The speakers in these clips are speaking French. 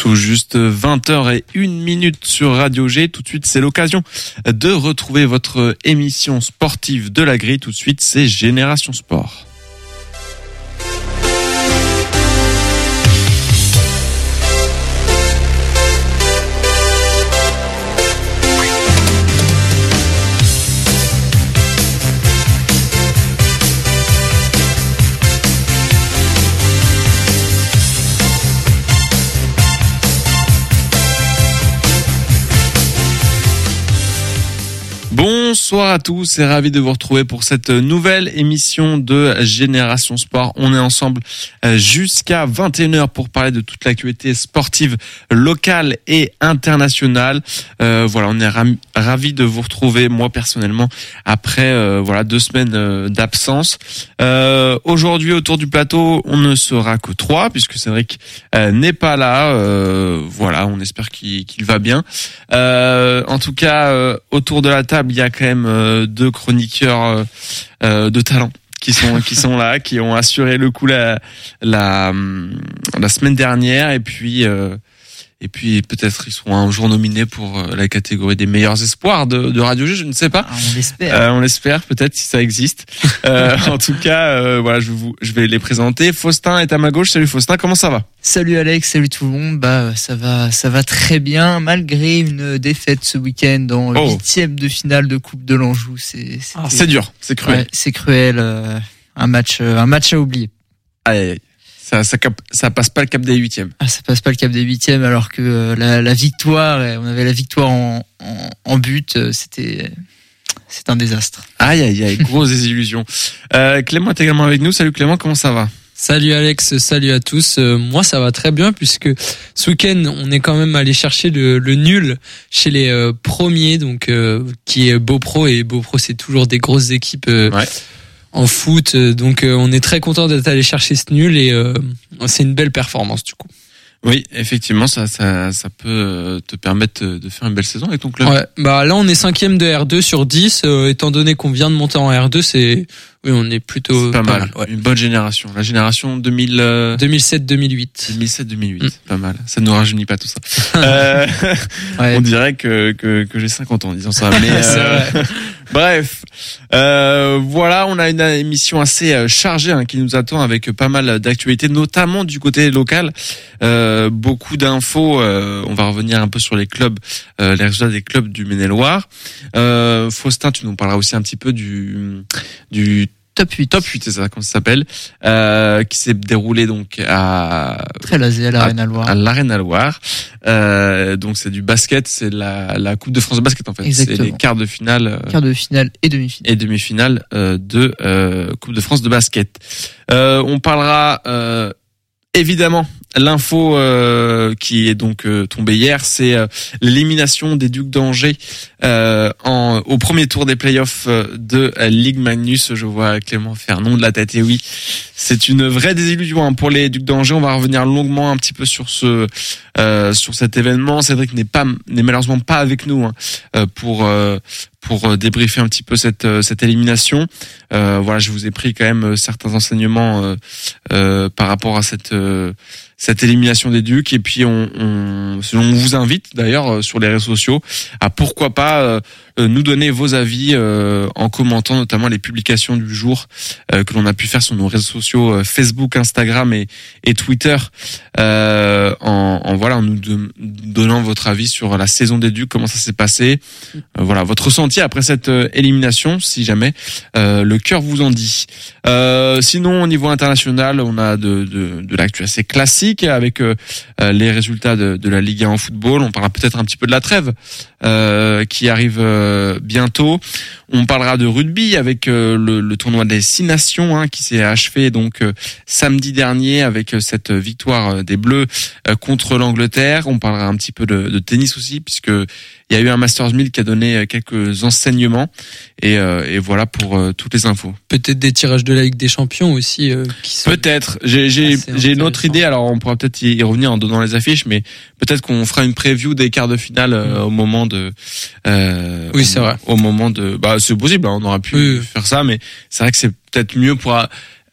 Tout juste 20h01 sur Radio G. Tout de suite, c'est l'occasion de retrouver votre émission sportive de la grille. Tout de suite, c'est Génération Sport. Bonsoir à tous et ravi de vous retrouver pour cette nouvelle émission de Génération Sport. On est ensemble jusqu'à 21h pour parler de toute l'actualité sportive locale et internationale. Voilà, on est ravi de vous retrouver, moi personnellement, après 2 semaines d'absence. Aujourd'hui, autour du plateau, on ne sera que 3 puisque Cédric n'est pas là. Voilà, on espère qu'il va bien. En tout cas, autour de la table, il y a quand même 2 chroniqueurs de talent qui sont là, qui ont assuré le coup la semaine dernière et puis peut-être ils seront un jour nominés pour la catégorie des meilleurs espoirs de Radio G, je ne sais pas. On l'espère. On l'espère peut-être si ça existe. En tout cas, voilà, je vais les présenter. Faustin est à ma gauche. Salut Faustin, comment ça va? Salut Alex, salut tout le monde. Ça va très bien malgré une défaite ce week-end en 8e de finale de Coupe de l'Anjou. C'est dur, c'est cruel. Ouais, c'est cruel. Un match à oublier. Aïe. Ça passe pas le cap des 8e. Ça passe pas le cap des 8e alors que la victoire, on avait la victoire en but, c'est un désastre. Aïe, grosse désillusion. Clément est également avec nous. Salut Clément, comment ça va? Salut Alex, salut à tous. Moi ça va très bien puisque ce week-end on est quand même allé chercher le nul chez les premiers, donc qui est Beaupro, et Beaupro c'est toujours des grosses équipes. En foot, donc on est très content d'être allé chercher ce nul et c'est une belle performance du coup. Oui, effectivement, ça peut te permettre de faire une belle saison avec ton club. Ouais, là on est 5e de R2 sur 10, étant donné qu'on vient de monter en R2, on est plutôt pas mal. Ouais. Une bonne génération, la génération 2007-2008. 2007-2008, pas mal. Ça ne nous rajeunit pas tout ça. Ouais. On dirait que j'ai 50 ans en disant ça, mais c'est vrai. Bref, voilà, on a une émission assez chargée qui nous attend avec pas mal d'actualités, notamment du côté local. Beaucoup d'infos. On va revenir un peu sur les clubs, les résultats des clubs du Maine-et-Loire. Faustin, tu nous parleras aussi un petit peu du Top 8, c'est ça, comment ça s'appelle, qui s'est déroulé donc à l'Arène à Loire. Donc c'est du basket, c'est la Coupe de France de basket en fait. Exactement. C'est les quarts de finale et demi-finale. Et demi-finale de Coupe de France de basket. On parlera évidemment l'info qui est donc tombée hier, c'est l'élimination des Ducs d'Angers au premier tour des playoffs de Ligue Magnus. Je vois Clément faire non de la tête, et oui, c'est une vraie désillusion pour les Ducs d'Angers. On va revenir longuement un petit peu sur cet événement. Cédric n'est malheureusement pas avec nous pour débriefer un petit peu cette élimination. Voilà, je vous ai pris quand même certains enseignements par rapport à cette élimination des Ducs, et puis on vous invite d'ailleurs sur les réseaux sociaux à pourquoi pas nous donner vos avis en commentant notamment les publications du jour que l'on a pu faire sur nos réseaux sociaux Facebook, Instagram et Twitter, en nous donnant votre avis sur la saison des Ducs, comment ça s'est passé, voilà, votre ressenti après cette élimination, si jamais le cœur vous en dit. Sinon, au niveau international, on a de l'actu assez classique avec les résultats de la Ligue 1 en football. On parlera peut-être un petit peu de la trêve qui arrive bientôt. On parlera de rugby avec le tournoi des 6 nations qui s'est achevé donc samedi dernier avec cette victoire des Bleus contre l'Angleterre. On parlera un petit peu de tennis aussi, puisque il y a eu un Masters 1000 qui a donné quelques enseignements, et voilà pour toutes les infos. Peut-être des tirages de la Ligue des Champions aussi qui sont peut-être. J'ai une autre idée, alors on pourra peut-être y revenir en donnant les affiches, mais peut-être qu'on fera une preview des quarts de finale au moment de oui, c'est vrai. Au moment de c'est possible, on aurait pu faire ça, mais c'est vrai que c'est peut-être mieux pour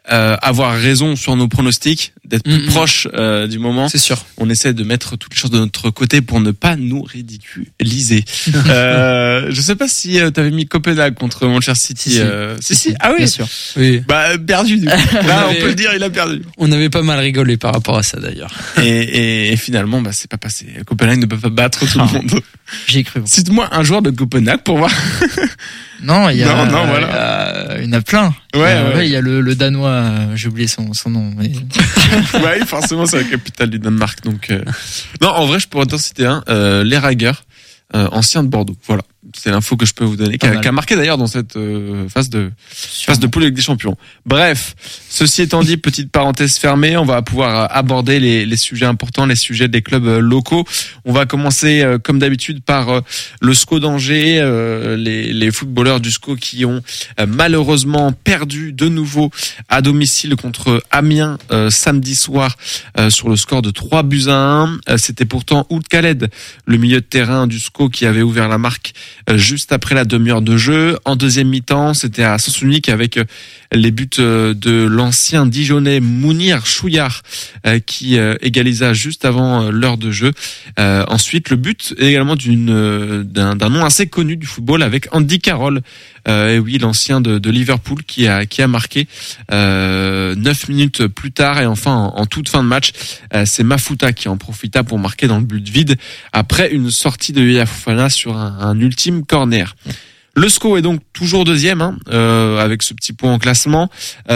avoir raison sur nos pronostics, d'être plus proche du moment. C'est sûr. On essaie de mettre toutes les choses de notre côté pour ne pas nous ridiculiser. Je sais pas si t'avais mis Copenhague contre Manchester City. Si. Ah oui. Bien sûr. Oui. Bah perdu du coup. Là on peut le dire, il a perdu. On avait pas mal rigolé par rapport à ça d'ailleurs. Et finalement bah c'est pas passé. Copenhague ne peut pas battre tout le monde. J'y ai cru. Cite-moi un joueur de Copenhague pour voir. Non, il y a, voilà. Il y en a plein. Ouais. Il y a le Danois, j'ai oublié son nom. Mais... Ouais, forcément, c'est la capitale du Danemark. Donc, non, en vrai, je pourrais t'en citer un, Lerager, ancien de Bordeaux. Voilà. C'est l'info que je peux vous donner, qui a marqué d'ailleurs dans cette phase de poule avec des champions. Bref, ceci étant dit, petite parenthèse fermée, on va pouvoir aborder les sujets importants, les sujets des clubs locaux. On va commencer comme d'habitude par le SCO d'Angers, les footballeurs du SCO qui ont malheureusement perdu de nouveau à domicile contre Amiens samedi soir sur le score de 3-1. C'était pourtant Ould Khaled, le milieu de terrain du SCO, qui avait ouvert la marque juste après la demi-heure de jeu. En deuxième mi-temps, c'était à sens unique avec les buts de l'ancien Dijonnais Mounir Chouillard qui égalisa juste avant l'heure de jeu. Ensuite, le but également d'un nom assez connu du football avec Andy Carroll. Et oui, l'ancien de Liverpool qui a marqué 9 minutes plus tard. Et enfin, en toute fin de match, c'est Mafuta qui en profita pour marquer dans le but vide après une sortie de Yaya Fofana sur un ultime corner. Le SCO est donc toujours deuxième avec ce petit point en classement,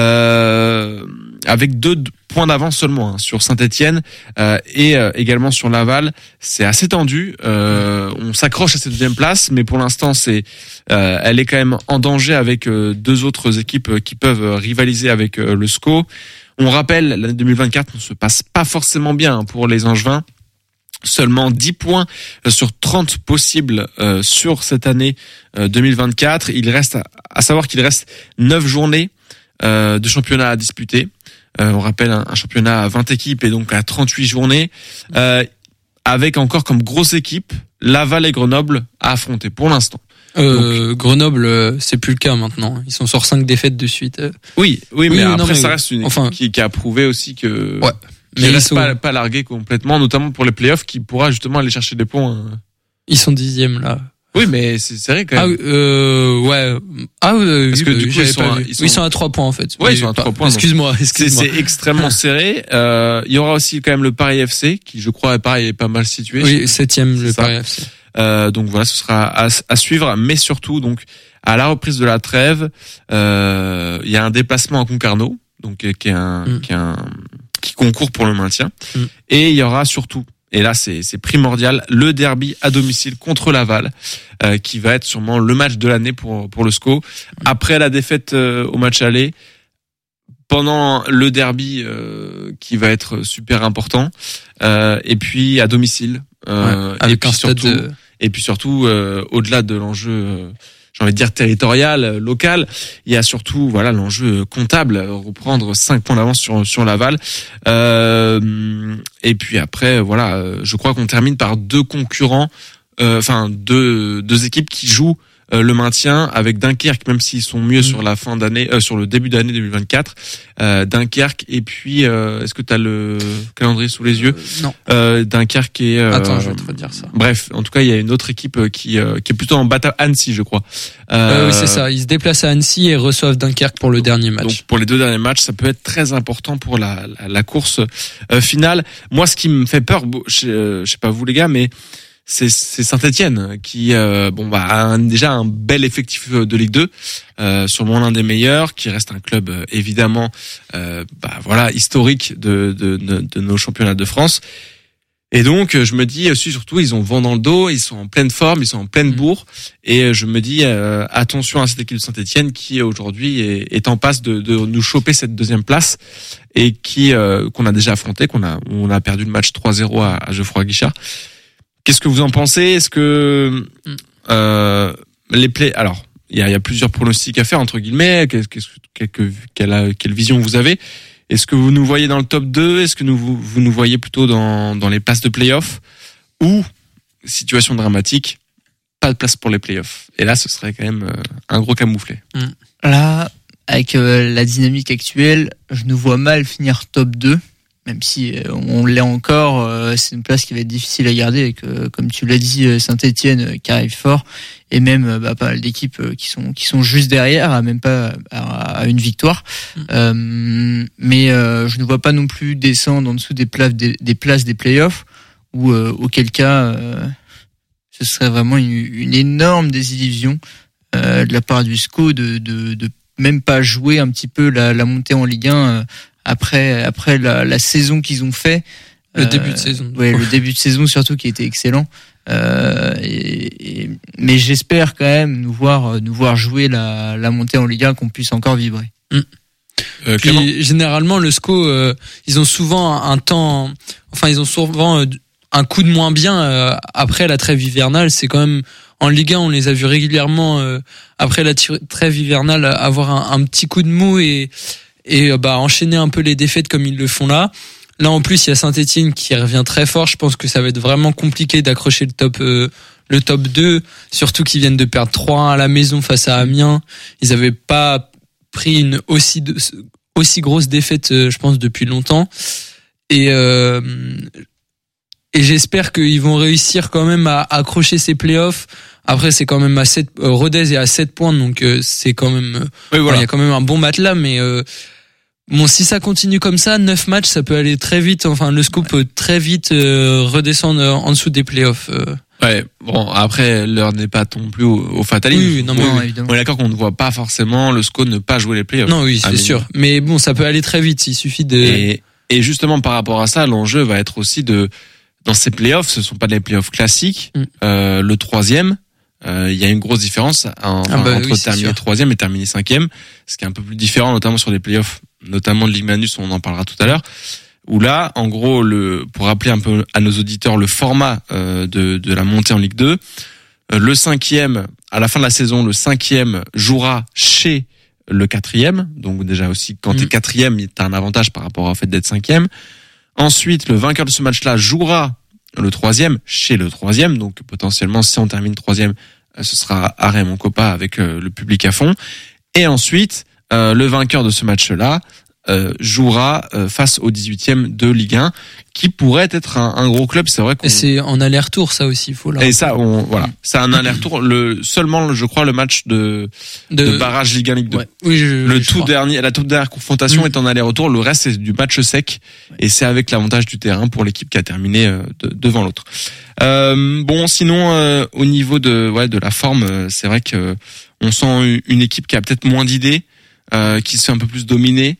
avec 2 points d'avance seulement sur Saint-Etienne et également sur Laval. C'est assez tendu. On s'accroche à cette deuxième place, mais pour l'instant, elle est quand même en danger avec 2 autres équipes qui peuvent rivaliser avec le SCO. On rappelle, l'année 2024 ne se passe pas forcément bien pour les Angevins. Seulement 10 points sur 30 possibles sur cette année 2024. Il reste à savoir qu'il reste 9 journées de championnat à disputer. On rappelle un championnat à 20 équipes et donc à 38 journées, avec encore comme grosse équipe Laval et Grenoble à affronter pour l'instant. Grenoble, c'est plus le cas maintenant. Ils sont sur 5 défaites de suite. Oui, mais après ça reste une équipe qui a prouvé aussi que. Ouais. Mais ils sont pas largués complètement, notamment pour les playoffs, qui pourra justement aller chercher des points. Ils sont 10e là. Oui, mais c'est serré quand même. Ouais. Parce que du coup, ils sont à 3 points en fait. Ouais, ils sont à 3 points. Excuse-moi. C'est extrêmement serré. Il y aura aussi quand même le Paris FC, qui je crois est pas mal situé. Oui, 7e le Paris FC. Donc voilà, ce sera à suivre, mais surtout donc à la reprise de la trêve, il y a un déplacement à Concarneau, donc qui concourt pour le maintien. Et il y aura surtout, et là c'est primordial, le derby à domicile contre Laval, qui va être sûrement le match de l'année pour le SCO. Après la défaite au match aller, pendant le derby qui va être super important, et puis à domicile, avec un stade et puis surtout au-delà de l'enjeu j'ai envie de dire territorial, local, il y a surtout l'enjeu comptable, reprendre 5 points d'avance sur Laval. Et puis après je crois qu'on termine par 2 concurrents, deux équipes qui jouent le maintien, avec Dunkerque, même s'ils sont mieux sur la fin d'année, sur le début d'année 2024, Dunkerque, et puis est-ce que tu as le calendrier sous les yeux? Non. Dunkerque et attends, je vais te redire ça. Bref, en tout cas, il y a une autre équipe qui est plutôt en bataille, Annecy, je crois. Oui, c'est ça, ils se déplacent à Annecy et reçoivent Dunkerque pour le dernier match. Donc pour les 2 derniers matchs, ça peut être très important pour la course finale. Moi, ce qui me fait peur, je sais pas vous les gars, mais c'est Saint-Etienne qui a déjà un bel effectif de Ligue 2, sûrement l'un des meilleurs, qui reste un club évidemment historique de nos championnats de France. Et donc je me dis surtout ils ont vent dans le dos, ils sont en pleine forme, ils sont en pleine bourre, et je me dis attention à cette équipe de Saint-Etienne qui aujourd'hui est en passe de nous choper cette 2e place, et qui qu'on a déjà affronté, on a perdu le match 3-0 à Geoffroy Guichard. Qu'est-ce que vous en pensez? Est-ce que alors il y a plusieurs pronostics à faire entre guillemets. Quelle vision vous avez? Est-ce que vous nous voyez dans le top 2? Est-ce que vous nous voyez plutôt dans les places de play-off? Ou situation dramatique, pas de place pour les play-offs? Et là, ce serait quand même un gros camouflet. Là, avec la dynamique actuelle, je nous vois mal finir top 2. Même si on l'est encore, c'est une place qui va être difficile à garder avec, comme tu l'as dit, Saint-Etienne qui arrive fort, et même pas mal d'équipes qui sont juste derrière, à même pas à une victoire. Mais je ne vois pas non plus descendre en dessous des places des playoffs, ou auquel cas ce serait vraiment une énorme désillusion de la part du SCO de même pas jouer un petit peu la montée en Ligue 1. Après la saison qu'ils ont fait, début de saison. Ouais, le début de saison surtout qui était excellent. Mais j'espère quand même nous voir jouer la montée en Ligue 1, qu'on puisse encore vibrer. Puis généralement le SCO, ils ont souvent ils ont souvent un coup de moins bien après la trêve hivernale. C'est quand même en Ligue 1, on les a vus régulièrement après la trêve hivernale avoir un petit coup de mou et enchaîner un peu les défaites comme ils le font là. Là en plus il y a Saint-Etienne qui revient très fort. Je pense que ça va être vraiment compliqué d'accrocher le top 2, surtout qu'ils viennent de perdre 3-1 à la maison face à Amiens. Ils avaient pas pris une aussi grosse défaite je pense depuis longtemps. Et j'espère qu'ils vont réussir quand même à accrocher ces playoffs. Après, c'est quand même Rodez est à 7 points, donc c'est quand même, il y a quand même un bon matelas, mais si ça continue comme ça, 9 matchs, ça peut aller très vite. Enfin, le SCO peut très vite redescendre en dessous des playoffs. Ouais, bon, après, l'heure n'est pas non plus au fatalisme. Oui, non, évidemment. On est d'accord qu'on ne voit pas forcément le SCO ne pas jouer les playoffs. Non, oui, c'est sûr. Mais bon, ça peut aller très vite, il suffit de... Et justement, par rapport à ça, l'enjeu va être aussi dans ces playoffs, ce sont pas des playoffs classiques. Le 3e, il y a une grosse différence entre terminer 3e et terminer 5e, ce qui est un peu plus différent, notamment sur les playoffs, notamment de Ligue Manus, on en parlera tout à l'heure, où là, en gros, pour rappeler un peu à nos auditeurs le format de la montée en Ligue 2, le 5e, à la fin de la saison, le 5e jouera chez le 4e, donc déjà aussi, quand t'es 4e, t'as un avantage par rapport au fait d'être 5e. Ensuite, le vainqueur de ce match-là jouera le 3e chez le 3e, donc potentiellement si on termine 3e, ce sera à Raymond Kopa avec le public à fond. Et ensuite, le vainqueur de ce match-là jouera face au 18e de Ligue 1, qui pourrait être un gros club. C'est vrai qu'on... Et c'est en aller-retour, ça aussi, faut là. Et ça, c'est un aller-retour. Seulement, je crois, le match de barrage Ligue 1 Ligue 2. Ouais. Oui, la toute dernière confrontation est en aller-retour. Le reste, c'est du match sec. Ouais. Et c'est avec l'avantage du terrain pour l'équipe qui a terminé devant l'autre. Sinon, au niveau de la forme, c'est vrai que on sent une équipe qui a peut-être moins d'idées, qui se fait un peu plus dominer.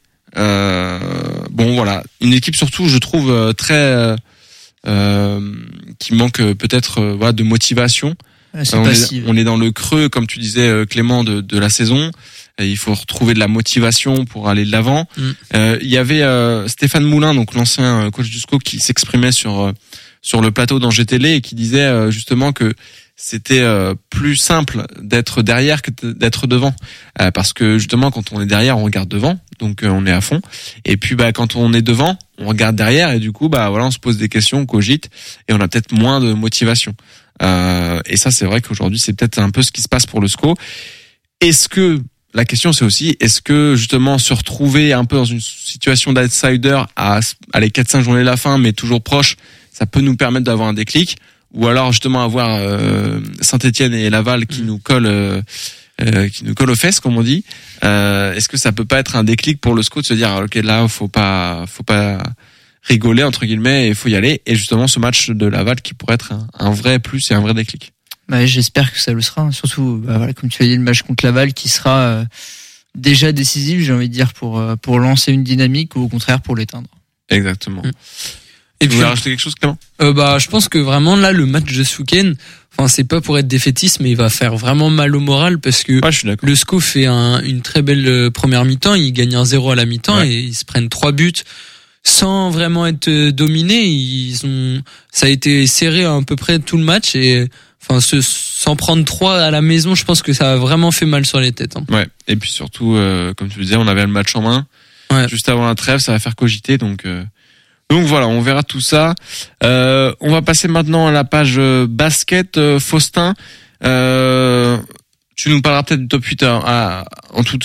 Une équipe surtout, je trouve très qui manque peut-être de motivation. On est dans le creux, comme tu disais Clément, de la saison. Et il faut retrouver de la motivation pour aller de l'avant. Il y avait Stéphane Moulin, donc l'ancien coach du SCO, qui s'exprimait sur le plateau d'Angers Télé et qui disait justement que c'était plus simple d'être derrière que d'être devant, parce que justement quand on est derrière on regarde devant, donc on est à fond, et puis quand on est devant on regarde derrière et du coup on se pose des questions, on cogite et on a peut-être moins de motivation, et ça c'est vrai qu'aujourd'hui c'est peut-être un peu ce qui se passe pour le SCO. La question c'est aussi, est-ce que justement se retrouver un peu dans une situation d'outsider à les 4-5 journées de la fin mais toujours proche, ça peut nous permettre d'avoir un déclic, ou alors justement avoir Saint-Etienne et Laval qui nous collent aux fesses, comme on dit. Est-ce que ça peut pas être un déclic pour le SCO de se dire ok, là faut pas rigoler entre guillemets, et faut y aller, et justement ce match de Laval qui pourrait être un vrai plus et un vrai déclic. J'espère que ça le sera, surtout comme tu as dit, le match contre Laval qui sera déjà décisif, j'ai envie de dire, pour lancer une dynamique, ou au contraire pour l'éteindre. Exactement. Et tu voulais rajouter quelque chose, Clément? Je pense que vraiment là le match de ce week-end, c'est pas pour être défaitiste, mais il va faire vraiment mal au moral, parce que le SCO fait une très belle première mi-temps, ils gagnent 1-0 à la mi-temps, et ils se prennent 3 buts sans vraiment être dominés. Ça a été serré à peu près tout le match, et s'en prendre 3 à la maison, je pense que ça a vraiment fait mal sur les têtes. Ouais. Et puis surtout, comme tu le disais, on avait le match en main. Ouais. Juste avant la trêve, ça va faire cogiter, donc voilà, on verra tout ça. On va passer maintenant à la page basket. Faustin, tu nous parleras peut-être du top 8 en toute fin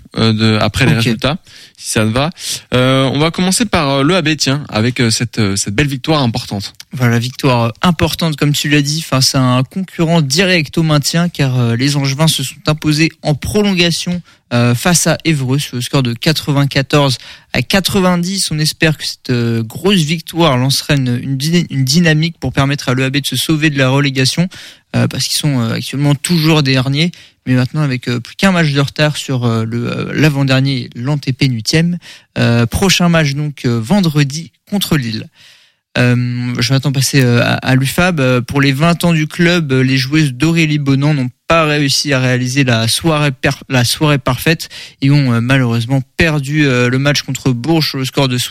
après les résultats, si ça te va. On va commencer par le AB, tiens, avec cette belle victoire importante. Voilà, victoire importante comme tu l'as dit face à un concurrent direct au maintien, car les Angevins se sont imposés en prolongation face à Évreux sur le score de 94-90. On espère que cette grosse victoire lancera une dynamique pour permettre à l'EAB de se sauver de la relégation, parce qu'ils sont actuellement toujours derniers, mais maintenant avec plus qu'un match de retard sur l'avant-dernier, l'antépénultième. Prochain match donc vendredi contre Lille. Je vais maintenant passer à l'UFAB. Pour les 20 ans du club, les joueuses d'Aurélie Bonan n'ont pas réussi à réaliser la soirée parfaite et ont malheureusement perdu le match contre Bourges sur le score de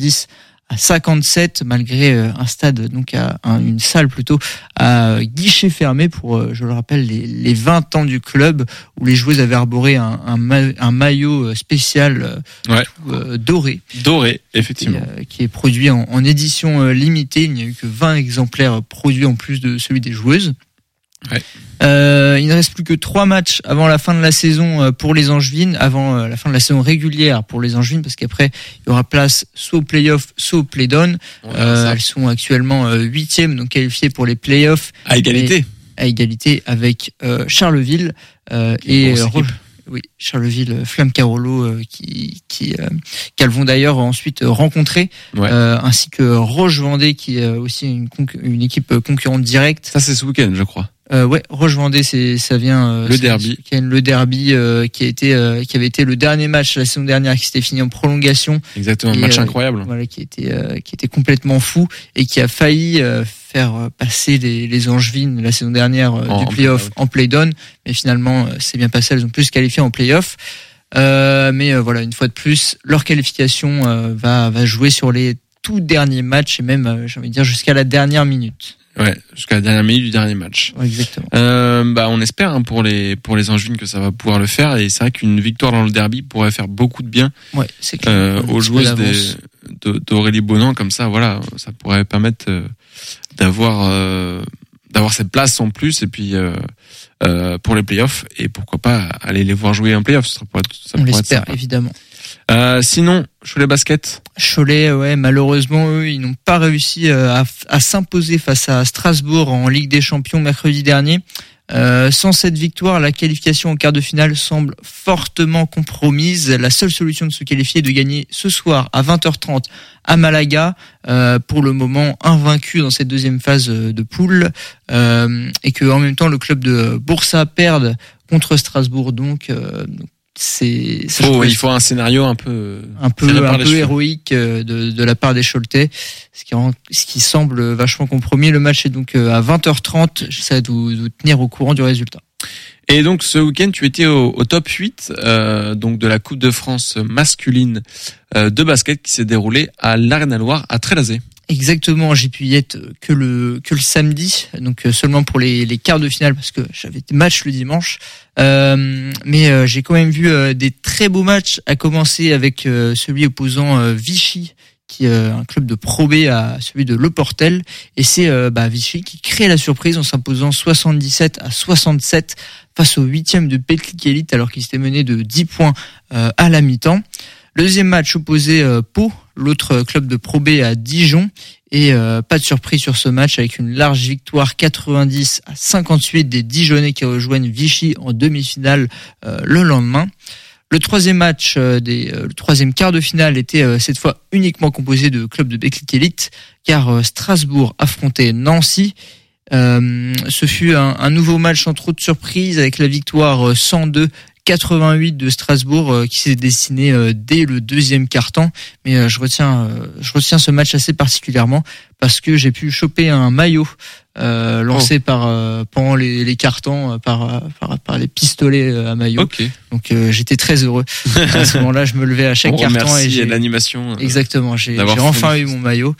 70-57, malgré un stade, donc une salle plutôt à guichet fermé pour, je le rappelle, les 20 ans du club, où les joueuses avaient arboré un maillot spécial doré. Doré, effectivement. Qui est produit en édition limitée. Il n'y a eu que 20 exemplaires produits en plus de celui des joueuses. Ouais. Il ne reste plus que 3 matchs avant la fin de la saison pour les Angevines, avant la fin de la saison régulière pour les Angevines, parce qu'après il y aura place soit au play-off, soit au play-down. Elles sont actuellement 8e, donc qualifiées pour les play-offs. À égalité avec Charleville et Charleville, Flamme Carolo qu'elles vont d'ailleurs ensuite rencontrer, ainsi que Roche-Vendée qui est aussi une équipe concurrente directe. Ça c'est ce week-end, je crois. Roche-Vendée, ça vient le derby. Le derby qui avait été le dernier match la saison dernière, qui s'était fini en prolongation. Exactement, un match incroyable. Voilà, qui était complètement fou et qui a failli faire passer les Angevines la saison dernière du play-off en play-down, mais finalement c'est bien passé, elles ont pu se qualifier en play-off. Mais voilà, une fois de plus, leur qualification va jouer sur les tout derniers matchs et même, j'ai envie de dire, jusqu'à la dernière minute. Ouais, jusqu'à la dernière minute du dernier match. Ouais, exactement. On espère pour les Angevines que ça va pouvoir le faire, et c'est vrai qu'une victoire dans le derby pourrait faire beaucoup de bien. Ouais, c'est clair. Aux joueuses d'Aurélie Bonan, comme ça, voilà, ça pourrait permettre d'avoir cette place en plus, et puis pour les playoffs, et pourquoi pas aller les voir jouer en playoffs. Ça pourrait l'espère, être évidemment. Sinon, Cholet Basket. Cholet, malheureusement, eux, ils n'ont pas réussi à s'imposer face à Strasbourg en Ligue des Champions mercredi dernier. Sans cette victoire, la qualification en quart de finale semble fortement compromise. La seule solution de se qualifier est de gagner ce soir à 20h30 à Malaga, pour le moment invaincu dans cette deuxième phase de poule, et que en même temps le club de Boursa perde contre Strasbourg. Donc il faut un scénario un peu héroïque de la part des Choletais, ce qui semble vachement compromis. Le match est donc à 20h30. J'essaie de vous tenir au courant du résultat. Et donc ce week-end, tu étais au top 8 donc de la Coupe de France masculine de basket, qui s'est déroulée à l'Arena-Loire à Trélazé. Exactement, j'ai pu y être que le samedi, donc seulement pour les quarts de finale, parce que j'avais des matchs le dimanche. Mais j'ai quand même vu des très beaux matchs, à commencer avec celui opposant Vichy, qui est un club de Pro B, à celui de Le Portel, et c'est Vichy qui crée la surprise en s'imposant 77-67 face au 8e de Petlik Elite, alors qu'il s'était mené de 10 points à la mi-temps. Le deuxième match opposait Pau, l'autre club de Pro B, à Dijon, et pas de surprise sur ce match, avec une large victoire 90-58 des Dijonnais qui rejoignent Vichy en demi-finale le lendemain. Le troisième match, le troisième quart de finale était cette fois uniquement composé de clubs de Betclic Elite, car Strasbourg affrontait Nancy. Ce fut un nouveau match sans trop de surprise, avec la victoire 102-88 de Strasbourg qui s'est dessiné dès le deuxième quart-temps. Mais je retiens ce match assez particulièrement parce que j'ai pu choper un maillot lancé pendant les quart-temps par les pistolets à maillot. Okay. Donc j'étais très heureux. À ce moment-là, je me levais à chaque quart-temps et j'ai l'animation. Exactement, j'ai enfin eu mon maillot.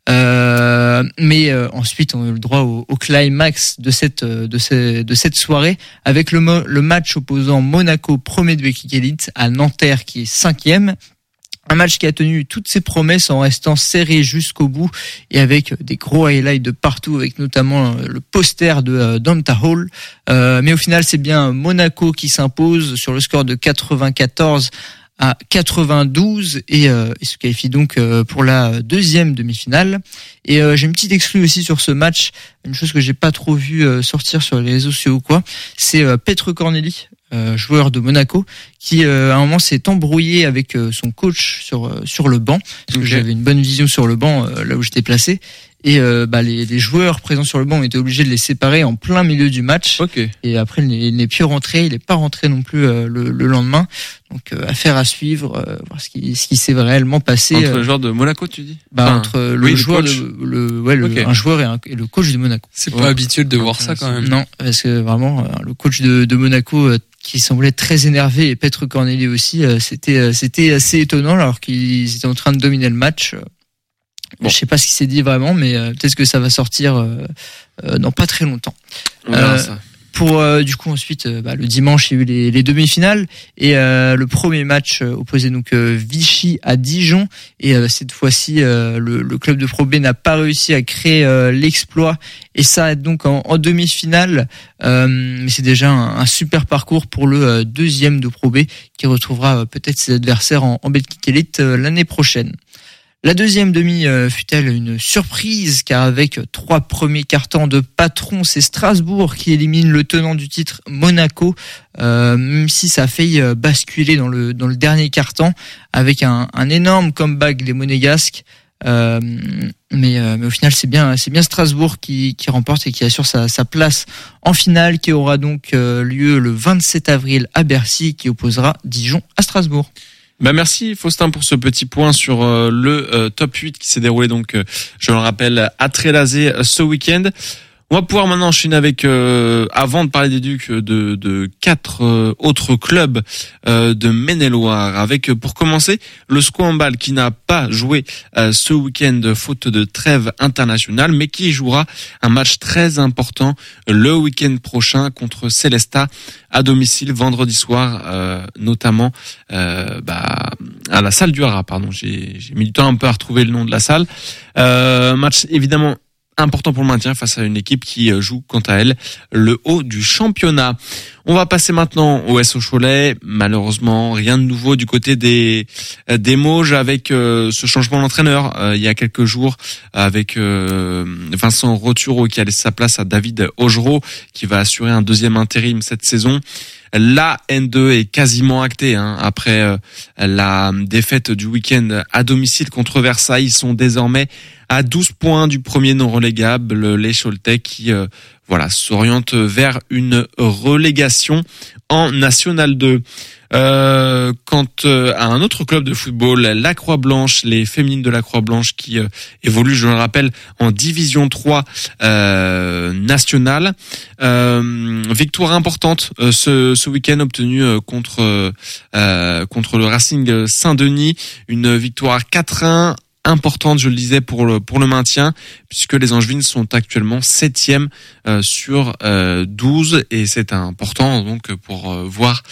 Mais ensuite on a eu le droit au climax de cette soirée, avec le match opposant Monaco, premier de Betclic Elite, à Nanterre, qui est 5e. Un match qui a tenu toutes ses promesses en restant serré jusqu'au bout et avec des gros highlights de partout, avec notamment le poster de Donta Hall. Mais au final, c'est bien Monaco qui s'impose sur le score de 94 à 92 et se qualifie donc pour la deuxième demi-finale. Et j'ai une petite exclue aussi sur ce match, une chose que j'ai pas trop vu sortir sur les réseaux sociaux ou quoi, c'est Petr Corneli, joueur de Monaco, qui à un moment s'est embrouillé avec son coach sur le banc, parce que j'avais une bonne vision sur le banc là où j'étais placé. Et les joueurs présents sur le banc ont été obligés de les séparer en plein milieu du match. Okay. Et après, il n'est plus rentré, il n'est pas rentré non plus le lendemain. Donc affaire à suivre, voir ce qui s'est réellement passé. Entre le joueur de Monaco, tu dis? Entre le joueur, un joueur et le coach de Monaco. C'est pas habituel de voir ça quand même. Non, parce que vraiment le coach de Monaco qui semblait très énervé, et Petr Corneli aussi, c'était assez étonnant alors qu'ils étaient en train de dominer le match. Bon. Je sais pas ce qu'il s'est dit vraiment, mais peut-être que ça va sortir dans pas très longtemps. On verra ça. Pour du coup ensuite le dimanche il y a eu les demi-finales et le premier match opposait donc Vichy à Dijon et cette fois-ci le club de Pro B n'a pas réussi à créer l'exploit et s'arrête donc en demi-finale, mais c'est déjà un super parcours pour le deuxième de Pro B qui retrouvera peut-être ses adversaires en Betclic Elite l'année prochaine. La deuxième demi fut-elle une surprise, car avec 3 premiers cartons de patron, c'est Strasbourg qui élimine le tenant du titre Monaco, même si ça a failli basculer dans le dernier carton avec un énorme comeback des Monégasques. Mais au final c'est bien Strasbourg qui remporte et qui assure sa place en finale, qui aura donc lieu le 27 avril à Bercy, qui opposera Dijon à Strasbourg. Merci Faustin pour ce petit point sur le top 8 qui s'est déroulé donc je le rappelle à Trélazé ce week-end. On va pouvoir maintenant enchaîner avec avant de parler des Ducs de 4 autres clubs de Maine-et-Loire, avec pour commencer le SCO Handball qui n'a pas joué ce week-end faute de trêve internationale, mais qui jouera un match très important le week-end prochain contre Célestat à domicile vendredi soir, notamment à la salle du Haras. Pardon, j'ai mis du temps un peu à retrouver le nom de la salle. Match évidemment important pour le maintien face à une équipe qui joue quant à elle le haut du championnat. On va passer maintenant au SO Cholet. Malheureusement, rien de nouveau du côté des Mauges avec ce changement d'entraîneur il y a quelques jours avec Vincent Roturo qui a laissé sa place à David Augereau qui va assurer un deuxième intérim cette saison. La N2 est quasiment actée après la défaite du week-end à domicile contre Versailles. Ils sont désormais à 12 points du premier non relégable, les Choletais qui s'orientent vers une relégation en National 2. Quant à un autre club de football, la Croix-Blanche, les féminines de la Croix-Blanche qui évoluent, je le rappelle, en Division 3 nationale. Victoire importante ce week-end obtenue contre le Racing Saint-Denis, une victoire 4-1 importante, je le disais, pour le maintien, puisque les Angevines sont actuellement 7e sur 12, et c'est important donc pour voir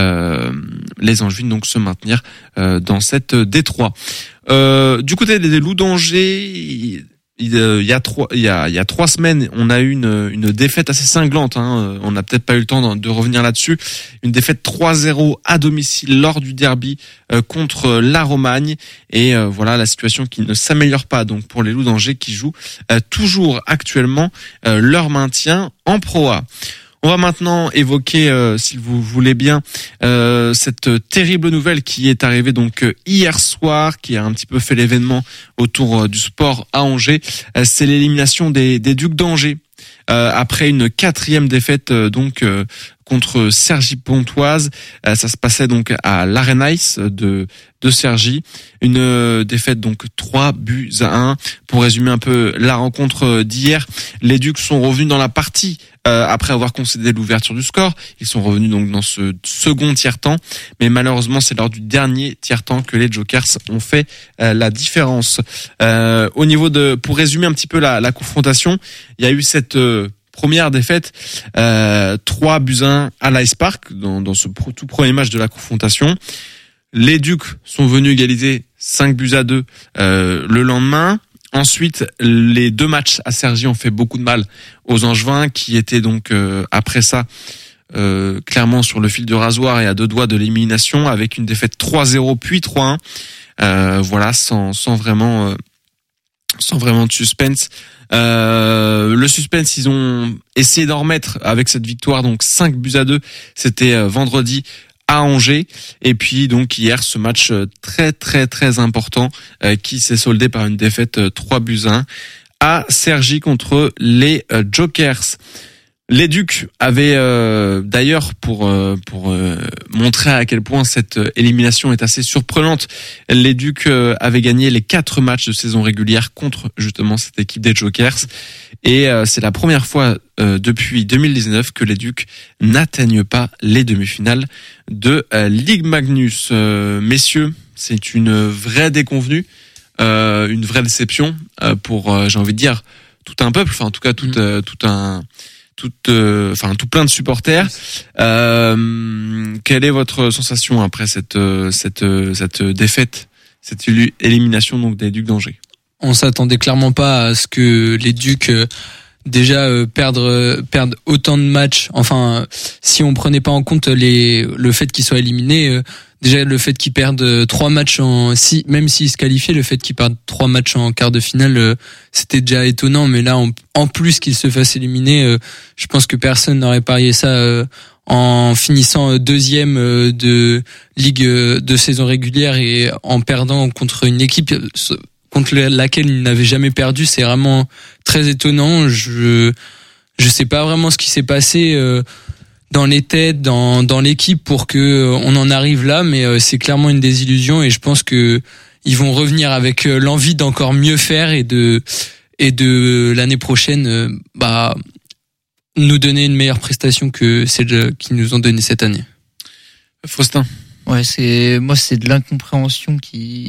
les Angevines donc se maintenir dans cette D3. Du côté des Loups d'Angers, il y a 3 semaines, on a eu une défaite assez cinglante. On n'a peut-être pas eu le temps de revenir là-dessus. Une défaite 3-0 à domicile lors du derby contre la Romagne. Et voilà la situation qui ne s'améliore pas donc pour les Loups d'Angers qui jouent toujours actuellement leur maintien en Pro A. On va maintenant évoquer, si vous voulez bien, cette terrible nouvelle qui est arrivée donc hier soir, qui a un petit peu fait l'événement autour du sport à Angers. C'est l'élimination des Ducs d'Angers après une 4e défaite contre Cergy-Pontoise. Ça se passait donc à l'Arenaïs de Cergy. Une défaite donc 3-1. Pour résumer un peu la rencontre d'hier, les Ducs sont revenus dans la partie après avoir concédé l'ouverture du score. Ils sont revenus donc dans ce second tiers-temps, mais malheureusement c'est lors du dernier tiers-temps que les Jokers ont fait la différence. Au niveau pour résumer un petit peu la confrontation, il y a eu cette première défaite 3-1 à l'Ice Park dans ce tout premier match de la confrontation. Les Ducs sont venus égaliser 5-2 le lendemain. Ensuite, les 2 matchs à Cergy ont fait beaucoup de mal aux Angevins, qui étaient donc après ça clairement sur le fil de rasoir et à 2 doigts de l'élimination, avec une défaite 3-0 puis 3-1. Voilà, sans vraiment de suspense. Le suspense, ils ont essayé d'en remettre avec cette victoire, donc 5-2. C'était vendredi à Angers. Et puis donc hier, ce match très très très important qui s'est soldé par une défaite 3-1 à Cergy contre les Jokers. Les Ducs avaient d'ailleurs pour montrer à quel point cette élimination est assez surprenante, les Ducs avaient gagné les 4 matchs de saison régulière contre justement cette équipe des Jokers, et c'est la première fois depuis 2019 que les Ducs n'atteignent pas les demi-finales de Ligue Magnus. Messieurs, c'est une vraie déconvenue, une vraie déception pour j'ai envie de dire tout un peuple, enfin en tout cas tout plein de supporters. Quelle est votre sensation après cette défaite, cette élimination donc des Ducs d'Angers? On s'attendait clairement pas à ce que les Ducs perdent autant de matchs. Enfin, si on prenait pas en compte le fait qu'ils soient éliminés, déjà le fait qu'ils perdent 3 matchs même s'ils se qualifiaient, le fait qu'ils perdent 3 matchs en quart de finale, c'était déjà étonnant. Mais là, en plus qu'ils se fassent éliminer, je pense que personne n'aurait parié ça en finissant deuxième de ligue de saison régulière et en perdant contre une équipe contre laquelle ils n'avaient jamais perdu. C'est vraiment très étonnant. Je sais pas vraiment ce qui s'est passé dans les têtes, dans l'équipe pour que on en arrive là, mais c'est clairement une désillusion, et je pense que ils vont revenir avec l'envie d'encore mieux faire et de l'année prochaine nous donner une meilleure prestation que celle qu'ils nous ont donnée cette année. Faustin. Ouais, c'est de l'incompréhension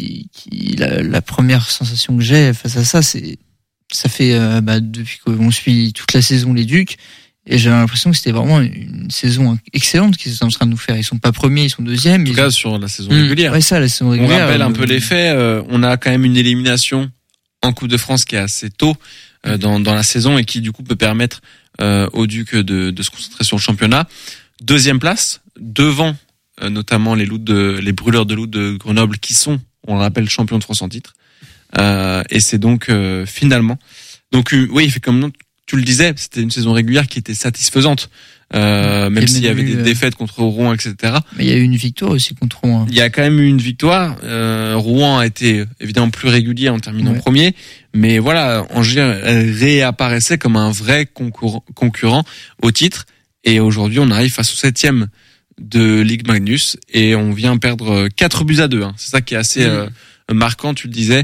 la première sensation que j'ai face à ça, ça fait depuis qu'on suit toute la saison les Ducs, et j'ai l'impression que c'était vraiment une saison excellente qu'ils sont en train de nous faire. Ils sont pas premiers, ils sont deuxièmes. En tout cas, sur la saison régulière. Ouais, ça, la saison régulière. On rappelle un peu les faits. On a quand même une élimination en Coupe de France qui est assez tôt dans la saison, et qui du coup peut permettre aux Ducs de se concentrer sur le championnat. 2e place, devant notamment les brûleurs de loup de Grenoble, qui sont, on le rappelle, champions de France en titre. Et c'est donc finalement, donc oui, comme tu le disais, c'était une saison régulière qui était satisfaisante, même s'il y avait des défaites contre Rouen, etc. Mais il y a eu une victoire aussi contre Rouen. Il y a quand même eu une victoire. Rouen a été évidemment plus régulier en terminant premier, mais voilà, Angers réapparaissait comme un vrai concurrent au titre. Et aujourd'hui, on arrive face au 7e de Ligue Magnus et on vient perdre 4-2. Hein. C'est ça qui est assez marquant, tu le disais.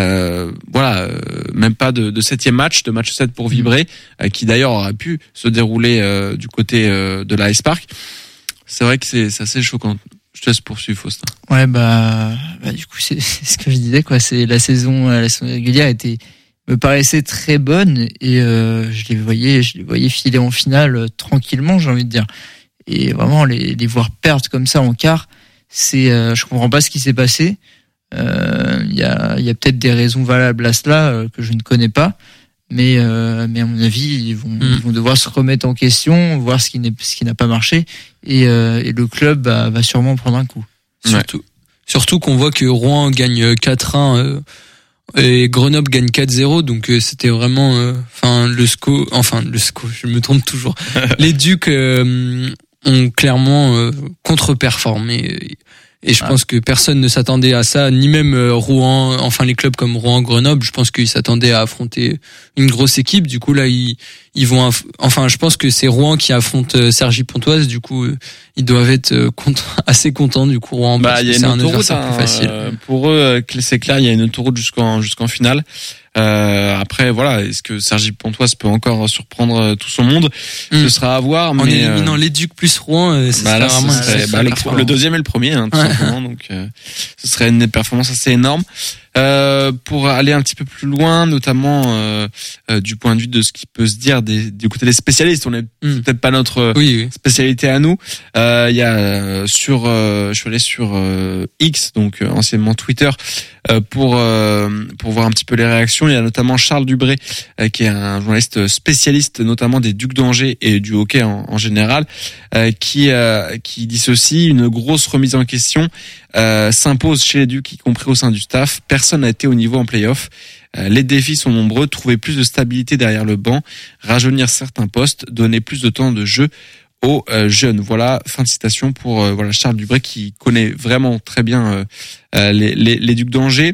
Même pas de 7e match, de match 7 pour vibrer, qui d'ailleurs aurait pu se dérouler du côté de la Ice Park. C'est vrai que c'est assez choquant. Je te laisse poursuivre, Faustin. Ouais, du coup, c'est ce que je disais, quoi. C'est la saison régulière me paraissait très bonne, et je les voyais filer en finale tranquillement, j'ai envie de dire. Et vraiment les voir perdre comme ça en quart, je comprends pas ce qui s'est passé. Il y a peut-être des raisons valables à cela que je ne connais pas, mais à mon avis ils vont devoir se remettre en question, voir ce qui n'a pas marché, et le club va sûrement prendre un coup. Surtout qu'on voit que Rouen gagne 4-1 et Grenoble gagne 4-0, donc c'était vraiment le SCO, je me trompe toujours. Les Ducs ont clairement contre-performé, et je pense que personne ne s'attendait à ça, ni même Rouen, les clubs comme Rouen, Grenoble. Je pense qu'ils s'attendaient à affronter une grosse équipe. Du coup là, ils vont je pense que c'est Rouen qui affronte Cergy-Pontoise. Du coup, ils doivent être assez contents du coup, Rouen, parce que c'est un adversaire plus facile. Pour eux, c'est clair, il y a une autoroute jusqu'en finale. Après voilà, est-ce que Cergy-Pontoise peut encore surprendre tout son monde? Ce sera à voir. En éliminant les Ducs plus Rouen, là, le 2e et le 1er, tout simplement. Donc ce serait une performance assez énorme. Pour aller un petit peu plus loin, notamment du point de vue de ce qui peut se dire du côté des spécialistes, on est peut-être pas notre spécialité à nous. Il y a je suis allé sur X, donc anciennement Twitter, pour voir un petit peu les réactions. Il y a notamment Charles Dubré, qui est un journaliste spécialiste notamment des Ducs d'Angers et du hockey en général, qui dit ceci: une grosse remise en question s'impose chez les Ducs, y compris au sein du staff. Personne n'a été au niveau en play-off. Les défis sont nombreux: trouver plus de stabilité derrière le banc, rajeunir certains postes, donner plus de temps de jeu aux jeunes. Voilà, fin de citation pour Charles Dubré, qui connaît vraiment très bien les Ducs d'Angers.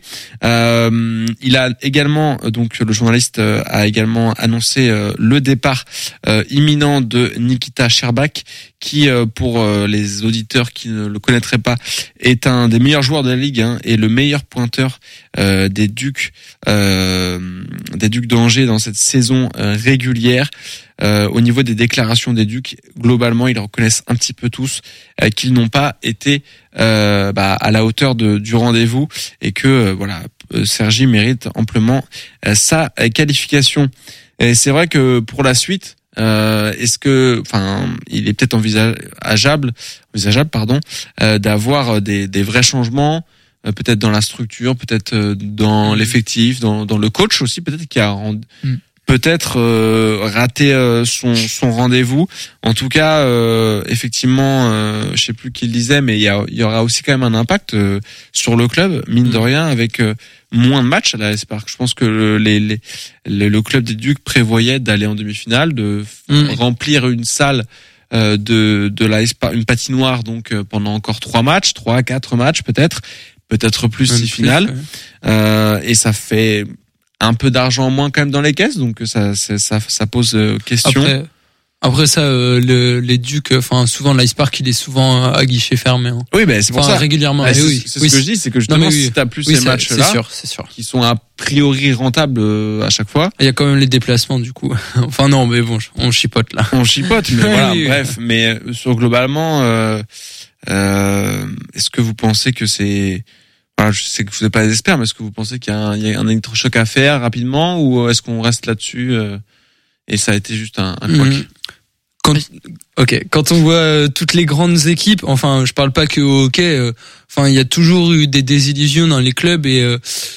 Il a également, donc le journaliste a également annoncé le départ imminent de Nikita Sherbak, qui pour les auditeurs qui ne le connaîtraient pas, est un des meilleurs joueurs de la ligue, et le meilleur pointeur des Ducs d'Angers dans cette saison régulière. Au niveau des déclarations des Ducs, globalement, ils reconnaissent un petit peu tous qu'ils n'ont pas été à la hauteur du rendez-vous, et que Sergi mérite amplement sa qualification. Et c'est vrai que pour la suite, est-ce que, il est peut-être envisageable, d'avoir des vrais changements, peut-être dans la structure, peut-être dans l'effectif, dans le coach aussi, peut-être qui a peut-être raté son rendez-vous. En tout cas, effectivement, je sais plus qui le disait, mais il y aura aussi quand même un impact sur le club, mine de rien, avec moins de matchs à la Spark. Je pense que le club des Ducs prévoyait d'aller en demi-finale, de remplir une salle de la Spark, une patinoire, donc pendant encore 3 à 4 matchs peut-être plus si finales. Et ça fait un peu d'argent en moins quand même dans les caisses, donc ça pose question. Après ça, les Ducs, souvent l'Ice Park, il est souvent à guichet fermé. Oui, c'est pour ça. Régulièrement. C'est ce que je dis, c'est que justement, si t'as plus ces matchs-là, c'est sûr, qui sont a priori rentables à chaque fois. Il y a quand même les déplacements du coup. Non, mais bon, on chipote là. On chipote, mais voilà, bref. Mais sur globalement, est-ce que vous pensez que c'est... je sais que vous n'êtes pas des experts, mais est-ce que vous pensez qu'il y a un électrochoc à faire rapidement, ou est-ce qu'on reste là-dessus et ça a été juste un couac? Quand on voit toutes les grandes équipes, je parle pas que au hockey, il y a toujours eu des désillusions dans les clubs, et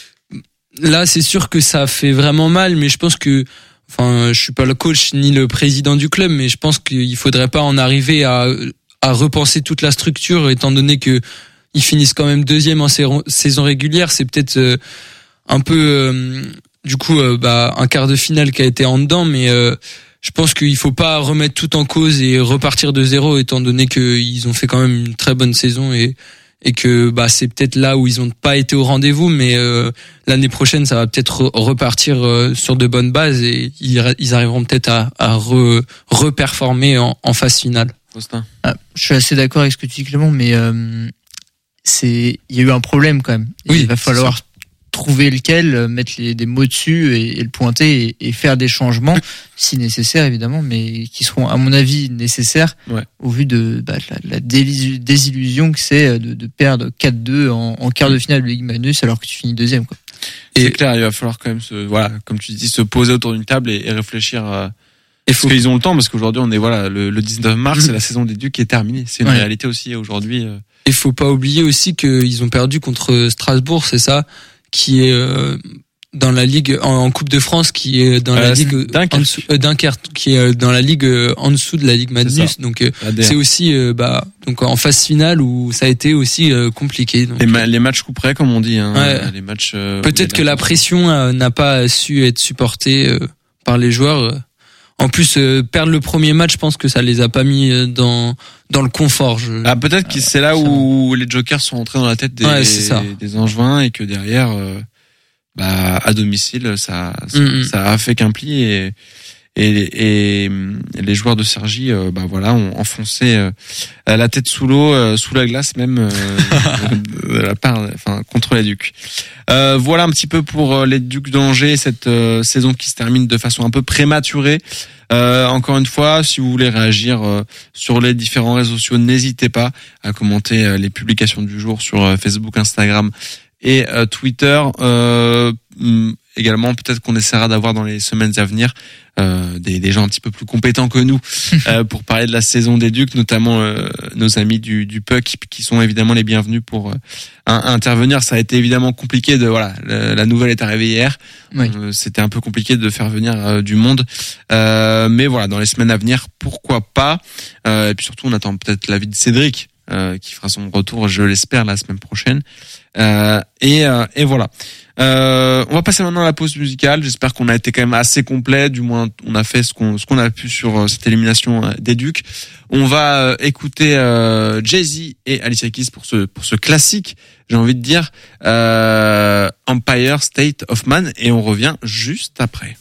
là c'est sûr que ça fait vraiment mal, mais je pense que, je suis pas le coach ni le président du club, mais je pense qu'il faudrait pas en arriver à repenser toute la structure, étant donné que ils finissent quand même deuxième en saison régulière. C'est peut-être un peu un quart de finale qui a été en dedans, mais je pense qu'il faut pas remettre tout en cause et repartir de zéro, étant donné qu'ils ont fait quand même une très bonne saison, et que c'est peut-être là où ils ont pas été au rendez-vous, mais l'année prochaine ça va peut-être repartir sur de bonnes bases, et ils arriveront peut-être à reperformer en phase finale. Je suis assez d'accord avec ce que tu dis, Clément, mais il y a eu un problème quand même. Il va falloir trouver lequel, mettre des mots dessus et le pointer, et faire des changements si nécessaire évidemment, mais qui seront à mon avis nécessaires au vu de la désillusion que c'est de perdre 4-2 en quart de finale de Ligue Magnus alors que tu finis deuxième, quoi. Et c'est clair, il va falloir quand même comme tu dis, se poser autour d'une table et réfléchir parce qu'ils ont le temps, parce qu'aujourd'hui on est le 19 mars, et la saison des Ducs est terminée. C'est une réalité aussi aujourd'hui. Il faut pas oublier aussi qu'ils ont perdu contre Strasbourg, c'est ça, qui est dans la ligue en Coupe de France, qui est dans la ligue Dunkerque, qui est dans la ligue en dessous de la Ligue Magnus. Donc c'est aussi donc en phase finale où ça a été aussi compliqué. Donc, les matchs coup près, comme on dit. Les matchs. Peut-être que la pression n'a pas su être supportée par les joueurs. En plus, perdre le premier match, je pense que ça les a pas mis dans le confort. Peut-être que c'est là où les jokers sont entrés dans la tête des Angevins, et que derrière, à domicile, ça a fait qu'un pli, et les joueurs de Sergi, ont enfoncé la tête sous l'eau, sous la glace même, contre les Ducs. Voilà un petit peu pour les Ducs d'Angers, cette saison qui se termine de façon un peu prématurée. Encore une fois, si vous voulez réagir sur les différents réseaux sociaux, n'hésitez pas à commenter les publications du jour sur Facebook, Instagram et Twitter. Également, peut-être qu'on essaiera d'avoir dans les semaines à venir des gens un petit peu plus compétents que nous pour parler de la saison des Ducs, notamment nos amis du Puck qui sont évidemment les bienvenus pour intervenir. Ça a été évidemment compliqué la nouvelle est arrivée hier. Oui. C'était un peu compliqué de faire venir du monde, mais voilà, dans les semaines à venir, pourquoi pas. Et puis surtout, on attend peut-être l'avis de Cédric qui fera son retour, je l'espère, la semaine prochaine. Et voilà. On va passer maintenant à la pause musicale. J'espère qu'on a été quand même assez complet. Du moins, on a fait ce qu'on a pu sur cette élimination des Ducs. On va écouter Jay-Z et Alicia Keys pour ce classique. J'ai envie de dire Empire State of Mind, et on revient juste après.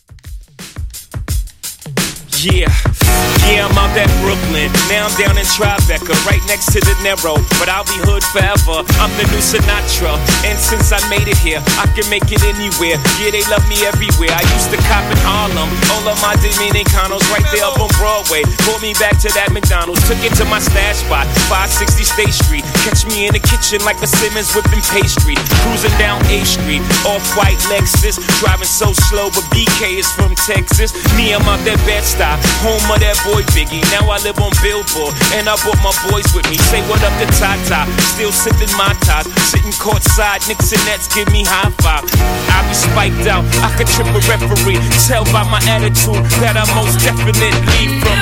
Yeah, I'm out at Brooklyn. Now I'm down in Tribeca, right next to the Narrow. But I'll be hood forever. I'm the new Sinatra. And since I made it here, I can make it anywhere. Yeah, they love me everywhere. I used to cop in Harlem. All of my Dominicanos right there up on Broadway. Pulled me back to that McDonald's. Took it to my stash spot, 560 State Street. Catch me in the kitchen like a Simmons whipping pastry. Cruising down A Street, off-white Lexus. Driving so slow, but BK is from Texas. Me, I'm out that Bed-Stuy, home of that boy Biggie. Now I live on Billboard, and I brought my boys with me. Say what up to Tata, still sipping my top. Sitting courtside, Knicks and Nets give me high five. I be spiked out, I could trip a referee. Tell by my attitude that I most definitely from.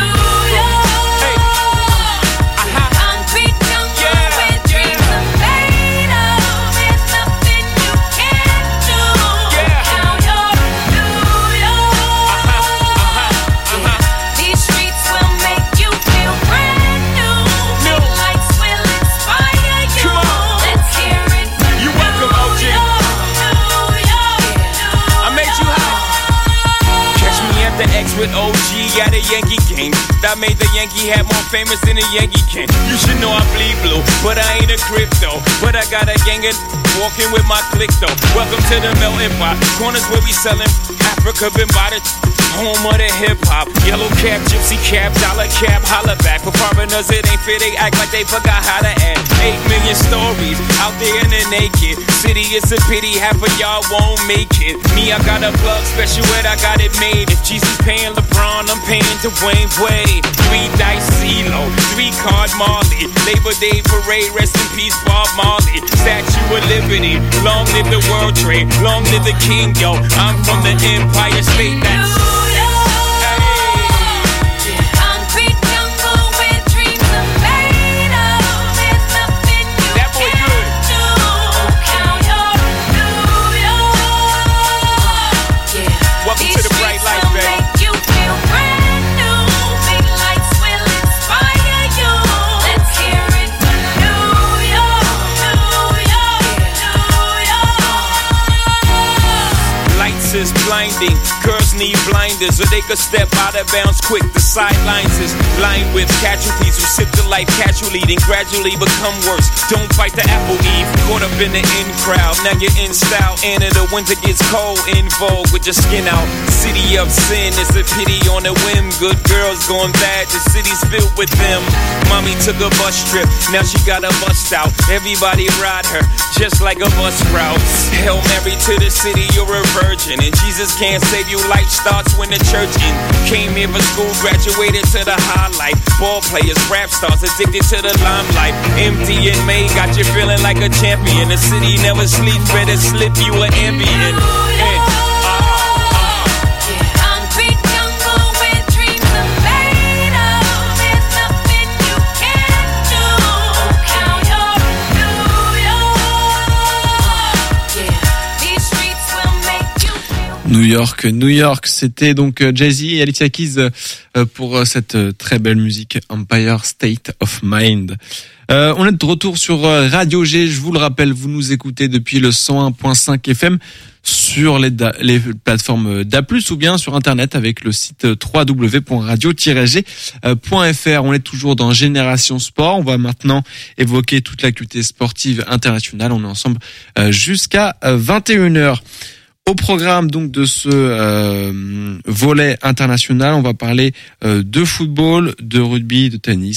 With OG at a Yankee game, I made the Yankee hat more famous than a Yankee can. You should know I bleed blue, but I ain't a crypto. But I got a gang of walking with my click though. Welcome to the melting pot, corners where we selling Africa been by the home of the hip hop. Yellow cap, gypsy cap, dollar cap, holla back. For foreigners it ain't fair, they act like they forgot how to act. 8 million stories out there in the naked city. It's a pity half of y'all won't make it. Me, I got a plug special ed, I got it made. If Jesus paying LeBron, I'm paying Dwayne Wade. 3 dice CeeLo, 3 card Marley. Labor Day parade, rest in peace Bob Marley. Statue of Liberty, long live the World Trade, long live the King, yo. I'm from the Empire State, that's is blinding. Girls need blinders, or they could step out of bounds quick. The sidelines is lined with casualties who sip the life casually, then gradually become worse. Don't fight the apple eve, caught up in the in crowd. Now you're in style, and in the winter gets cold. In vogue with your skin out. City of sin is a pity on a whim. Good girls going bad, the city's filled with them. Mommy took a bus trip, now she got a bust out. Everybody ride her, just like a bus route. Hail Mary to the city, you're a virgin. And Jesus can't save you, life starts when the church in. Came here for school, graduated to the highlight. Ball players, rap stars, addicted to the limelight. Empty in May, got you feeling like a champion. The city never sleeps, better slip you an ambient. New York, c'était donc Jay-Z et Alicia Keys pour cette très belle musique Empire State of Mind. On est de retour sur Radio G, je vous le rappelle, vous nous écoutez depuis le 101.5 FM sur les plateformes DA+, ou bien sur internet avec le site www.radio-g.fr. On est toujours dans Génération Sport. On va maintenant évoquer toute l'actualité sportive internationale. On est ensemble jusqu'à 21h. Au programme donc de ce volet international, on va parler de football, de rugby, de tennis,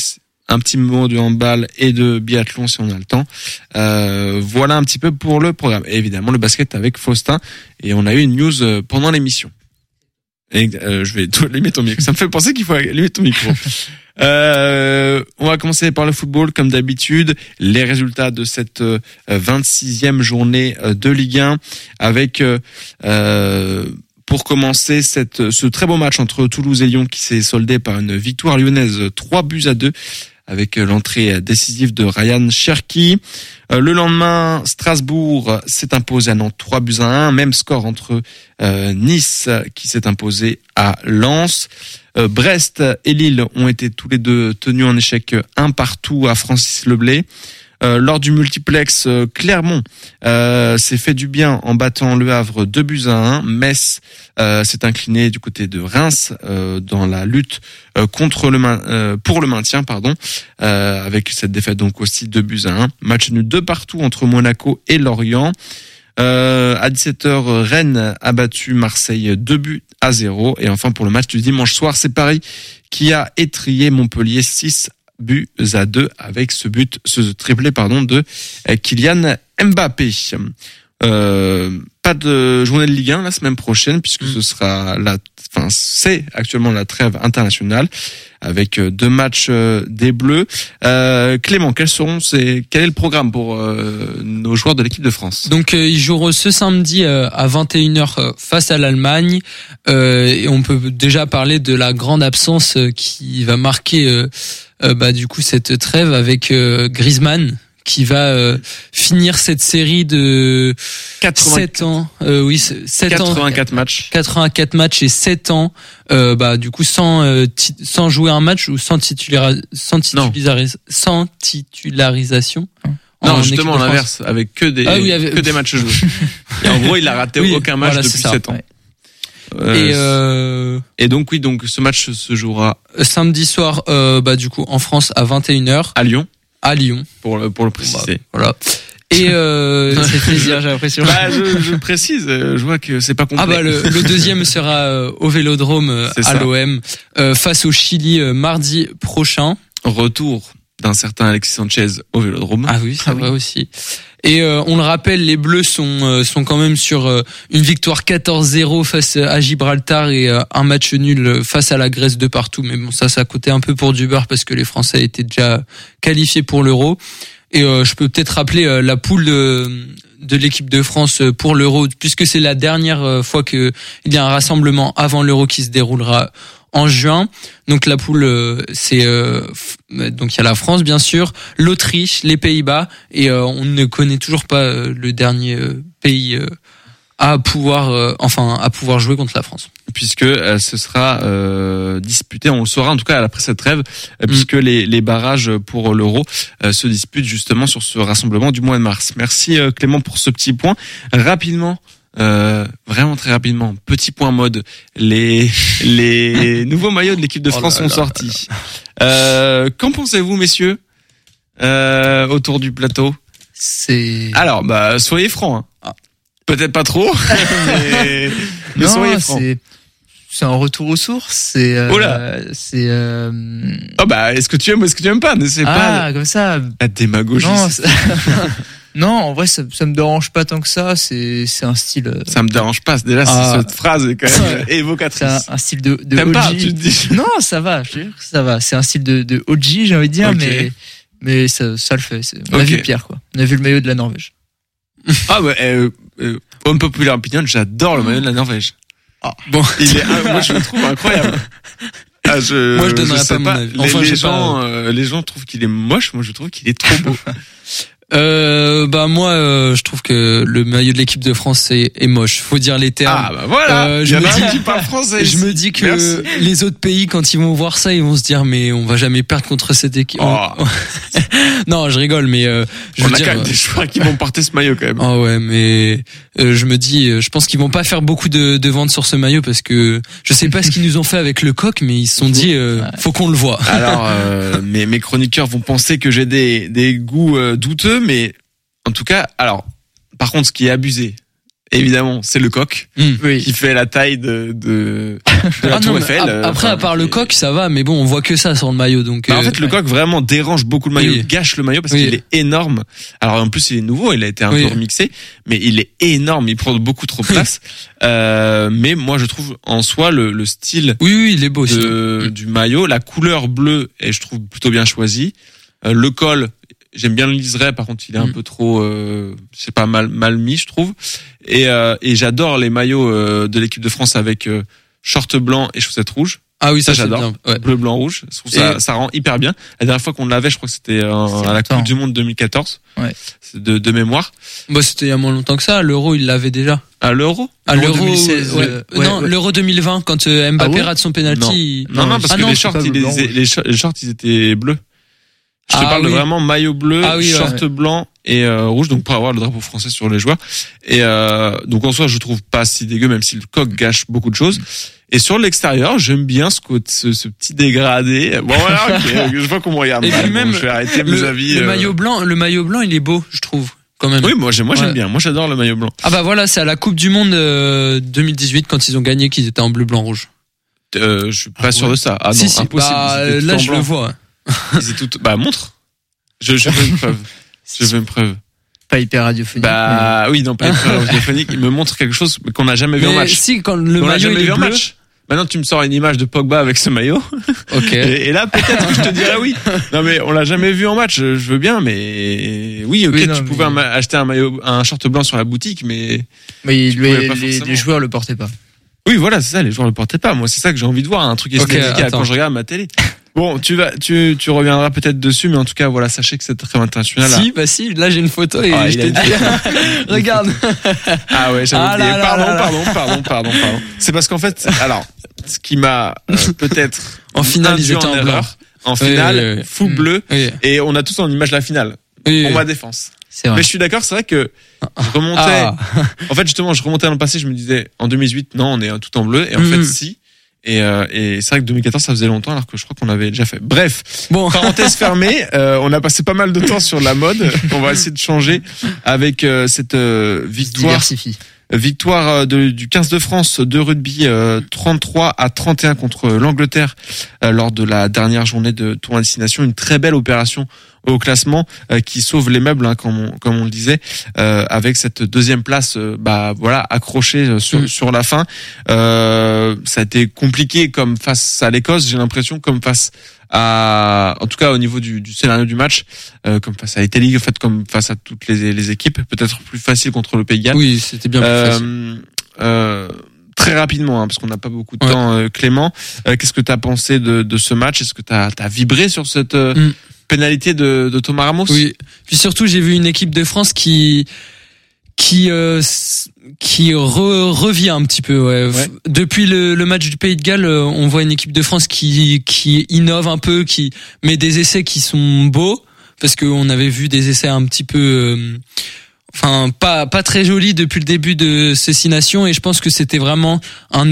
un petit mot de handball et de biathlon si on a le temps. Voilà un petit peu pour le programme. Et évidemment, le basket avec Faustin. Et on a eu une news pendant l'émission. Et je vais allumer ton micro. Ça me fait penser qu'il faut allumer ton micro. On va commencer par le football comme d'habitude. Les résultats de cette 26e journée de Ligue 1 avec pour commencer ce très beau match entre Toulouse et Lyon qui s'est soldé par une victoire lyonnaise 3-2 avec l'entrée décisive de Ryan Cherki. Le lendemain, Strasbourg s'est imposé à Nantes 3-1. Même score entre Nice qui s'est imposé à Lens. Brest et Lille ont été tous les deux tenus en échec 1-1 à Francis Leblay. Lors du multiplex, Clermont s'est fait du bien en battant Le Havre 2-1. Metz s'est incliné du côté de Reims dans la lutte pour le maintien, avec cette défaite donc aussi 2-1. Match nul 2-2 entre Monaco et Lorient. À 17h, Rennes a battu Marseille 2-0. Et enfin pour le match du dimanche soir, c'est Paris qui a étrillé Montpellier 6-2 avec ce triplé de Kylian Mbappé. Pas de journée de Ligue 1 la semaine prochaine puisque c'est actuellement la trêve internationale avec 2 matchs des Bleus. Clément, quel est le programme pour nos joueurs de l'équipe de France? Donc ils joueront ce samedi à 21h face à l'Allemagne et on peut déjà parler de la grande absence qui va marquer du coup cette trêve avec Griezmann qui va finir cette série de 7 ans. 84 matchs. 84 matchs et 7 ans. Du coup sans jouer un match ou sans titularisation. Non, justement l'inverse, avec que des matchs joués. Et en gros, il a raté aucun match depuis 7 ans. Ouais. Et donc ce match se jouera samedi soir du coup en France à 21h à Lyon pour le préciser. Voilà. Et c'est plaisir, j'ai l'impression. Je précise, je vois que c'est pas complet. Le deuxième sera au Vélodrome à l'OM face au Chili mardi prochain. Retour d'un certain Alexis Sanchez au Vélodrome. Ah oui, c'est vrai aussi. Et on le rappelle, les Bleus sont quand même sur une victoire 14-0 face à Gibraltar et un match nul face à la Grèce 2-2. Mais bon, ça coûtait un peu pour du beurre parce que les Français étaient déjà qualifiés pour l'Euro. Et je peux peut-être rappeler la poule de l'équipe de France pour l'Euro, puisque c'est la dernière fois qu'il y a un rassemblement avant l'Euro qui se déroulera en juin. Donc la poule, donc il y a la France bien sûr, l'Autriche, les Pays-Bas, et on ne connaît toujours pas le dernier pays à pouvoir jouer contre la France. Puisque ce sera disputé, on le saura en tout cas après cette trêve, puisque les barrages pour l'Euro se disputent justement sur ce rassemblement du mois de mars. Merci Clément pour ce petit point. Rapidement, vraiment très rapidement, petit point mode, les nouveaux maillots de l'équipe de France sont sortis. Qu'en pensez-vous messieurs autour du plateau? Alors soyez francs. Peut-être pas trop, mais soyez francs. C'est un retour aux sources. Est-ce que tu aimes ou est-ce que tu aimes pas? Ne sais pas. Comme ça. La démagogie. Non, en vrai, ça me dérange pas tant que ça. C'est un style. Ça me dérange pas. Déjà, cette phrase est quand même évocatrice. C'est un style de T'aimes OG. pas, tu te dis. Non, ça va. Je veux dire que ça va. C'est un style de OG, j'ai envie de dire, mais ça le fait. On a vu Pierre, quoi. On a vu le maillot de la Norvège. Unpopular opinion, j'adore le maillot de la Norvège. Bon, moi je le trouve incroyable. Moi je donnerais pas mon avis. Les gens trouvent qu'il est moche, moi je trouve qu'il est trop beau. Moi je trouve que le maillot de l'équipe de France est moche, faut dire les termes. Je me dis que les autres pays quand ils vont voir ça, ils vont se dire mais on va jamais perdre contre cette équipe. Non, je rigole, mais on a quand même des joueurs qui vont porter ce maillot quand même. Ah ouais, mais je me dis, je pense qu'ils vont pas faire beaucoup de ventes sur ce maillot parce que je sais pas ce qu'ils nous ont fait avec le coq, mais ils se sont dit faut qu'on le voit. Alors mes chroniqueurs vont penser que j'ai des goûts douteux, mais en tout cas, alors par contre ce qui est abusé évidemment, c'est le coq Oui. qui fait la taille de la Tour Eiffel. Après, à part le coq, ça va, mais bon, on voit que ça sur le maillot, donc. En fait, le coq vraiment dérange beaucoup le maillot, Oui. gâche le maillot parce qu'il est énorme. Alors en plus, il est nouveau, il a été un peu remixé, mais il est énorme, il prend beaucoup trop de place. Mais moi, je trouve en soi le style Oui, il est beau aussi. du maillot, la couleur bleue est, je trouve, plutôt bien choisie. Le col, j'aime bien le liseré, par contre, il est un peu trop, c'est pas mal mis, je trouve. Et j'adore les maillots de l'équipe de France avec short blanc et chaussettes rouges. Ah oui, ça j'adore. Bien. Ouais. Bleu, blanc, rouge. Je trouve ça rend hyper bien. La dernière fois qu'on l'avait, je crois que c'était à la Coupe du Monde 2014. Ouais. C'est de mémoire. Bah, c'était il y a moins longtemps que ça. L'Euro, il l'avait déjà. À l'Euro? À l'Euro 2016. Non, l'Euro 2020, quand Mbappé rate son penalty. Non, parce que les shorts, les shorts, ils étaient bleus. Je te parle de vraiment maillot bleu, short blanc et rouge, donc pour avoir le drapeau français sur les joueurs. Et donc en soi, je trouve pas si dégueu, même si le coq gâche beaucoup de choses. Et sur l'extérieur, j'aime bien ce petit dégradé. Bon voilà, je vois qu'on me regarde. Et puis même, je vais arrêter mes avis. Le maillot blanc, il est beau, je trouve. Quand même. Oui, moi j'aime bien. Moi j'adore le maillot blanc. Ah bah voilà, c'est à la Coupe du Monde 2018 quand ils ont gagné qu'ils étaient en bleu, blanc, rouge. Je suis pas sûr de ça. Ah non, si, impossible. Bah, là je le vois. Montre. Je veux une preuve. Je veux une preuve. Pas hyper radiophonique. Bah oui, non, pas hyper radiophonique. Il me montre quelque chose qu'on n'a jamais vu en match. Si, quand le maillot il est bleu. Maintenant, tu me sors une image de Pogba avec ce maillot. Ok. Et là, peut-être que je te dirais oui. Non, mais on l'a jamais vu en match. Je veux bien, mais oui, ok, tu pouvais acheter un short blanc sur la boutique, mais les joueurs le portaient pas. Oui, voilà, c'est ça. Les joueurs le portaient pas. Moi, c'est ça que j'ai envie de voir, un truc esthétique quand je regarde ma télé. Bon, tu reviendras peut-être dessus, mais en tout cas, voilà, sachez que cette trêve internationale. Si, là j'ai une photo et je te dis. Regarde. Ah ouais, j'avais oublié. Pardon. C'est parce qu'en fait, alors, ce qui m'a peut-être en finale, ils étaient en erreur. En finale, full bleu, et on a tous en image la finale. Pour ma défense. C'est vrai. Mais je suis d'accord, c'est vrai que je remontais. En fait, justement, je remontais dans le passé, je me disais, en 2008, non, on est tout en bleu, et en fait, si. Et c'est vrai que 2014 ça faisait longtemps alors que je crois qu'on l'avait déjà fait. Bref, parenthèse fermée, on a passé pas mal de temps sur la mode. On va essayer de changer avec cette victoire du 15 de France de rugby 33-31 contre l'Angleterre lors de la dernière journée de tournoi à destination. Une très belle opération au classement qui sauve les meubles, hein, comme on le disait, avec cette deuxième place accrochée sur la fin. Ça a été compliqué comme face à l'Écosse, j'ai l'impression, comme face à, en tout cas au niveau du scénario du match, comme face à l'Italie, en fait, comme face à toutes les équipes, peut-être plus facile contre le Pays de Galles. Oui, c'était bien plus facile. Très rapidement, hein, parce qu'on n'a pas beaucoup de temps, Clément. Qu'est-ce que tu as pensé de ce match? Est-ce que tu as vibré sur cette pénalité de Thomas Ramos? Oui. Puis surtout, j'ai vu une équipe de France qui revient un petit peu. Ouais. Depuis le match du Pays de Galles, on voit une équipe de France qui innove un peu, qui met des essais qui sont beaux, parce qu'on avait vu des essais un petit peu pas très jolis depuis le début de ces 6 nations, et je pense que c'était vraiment un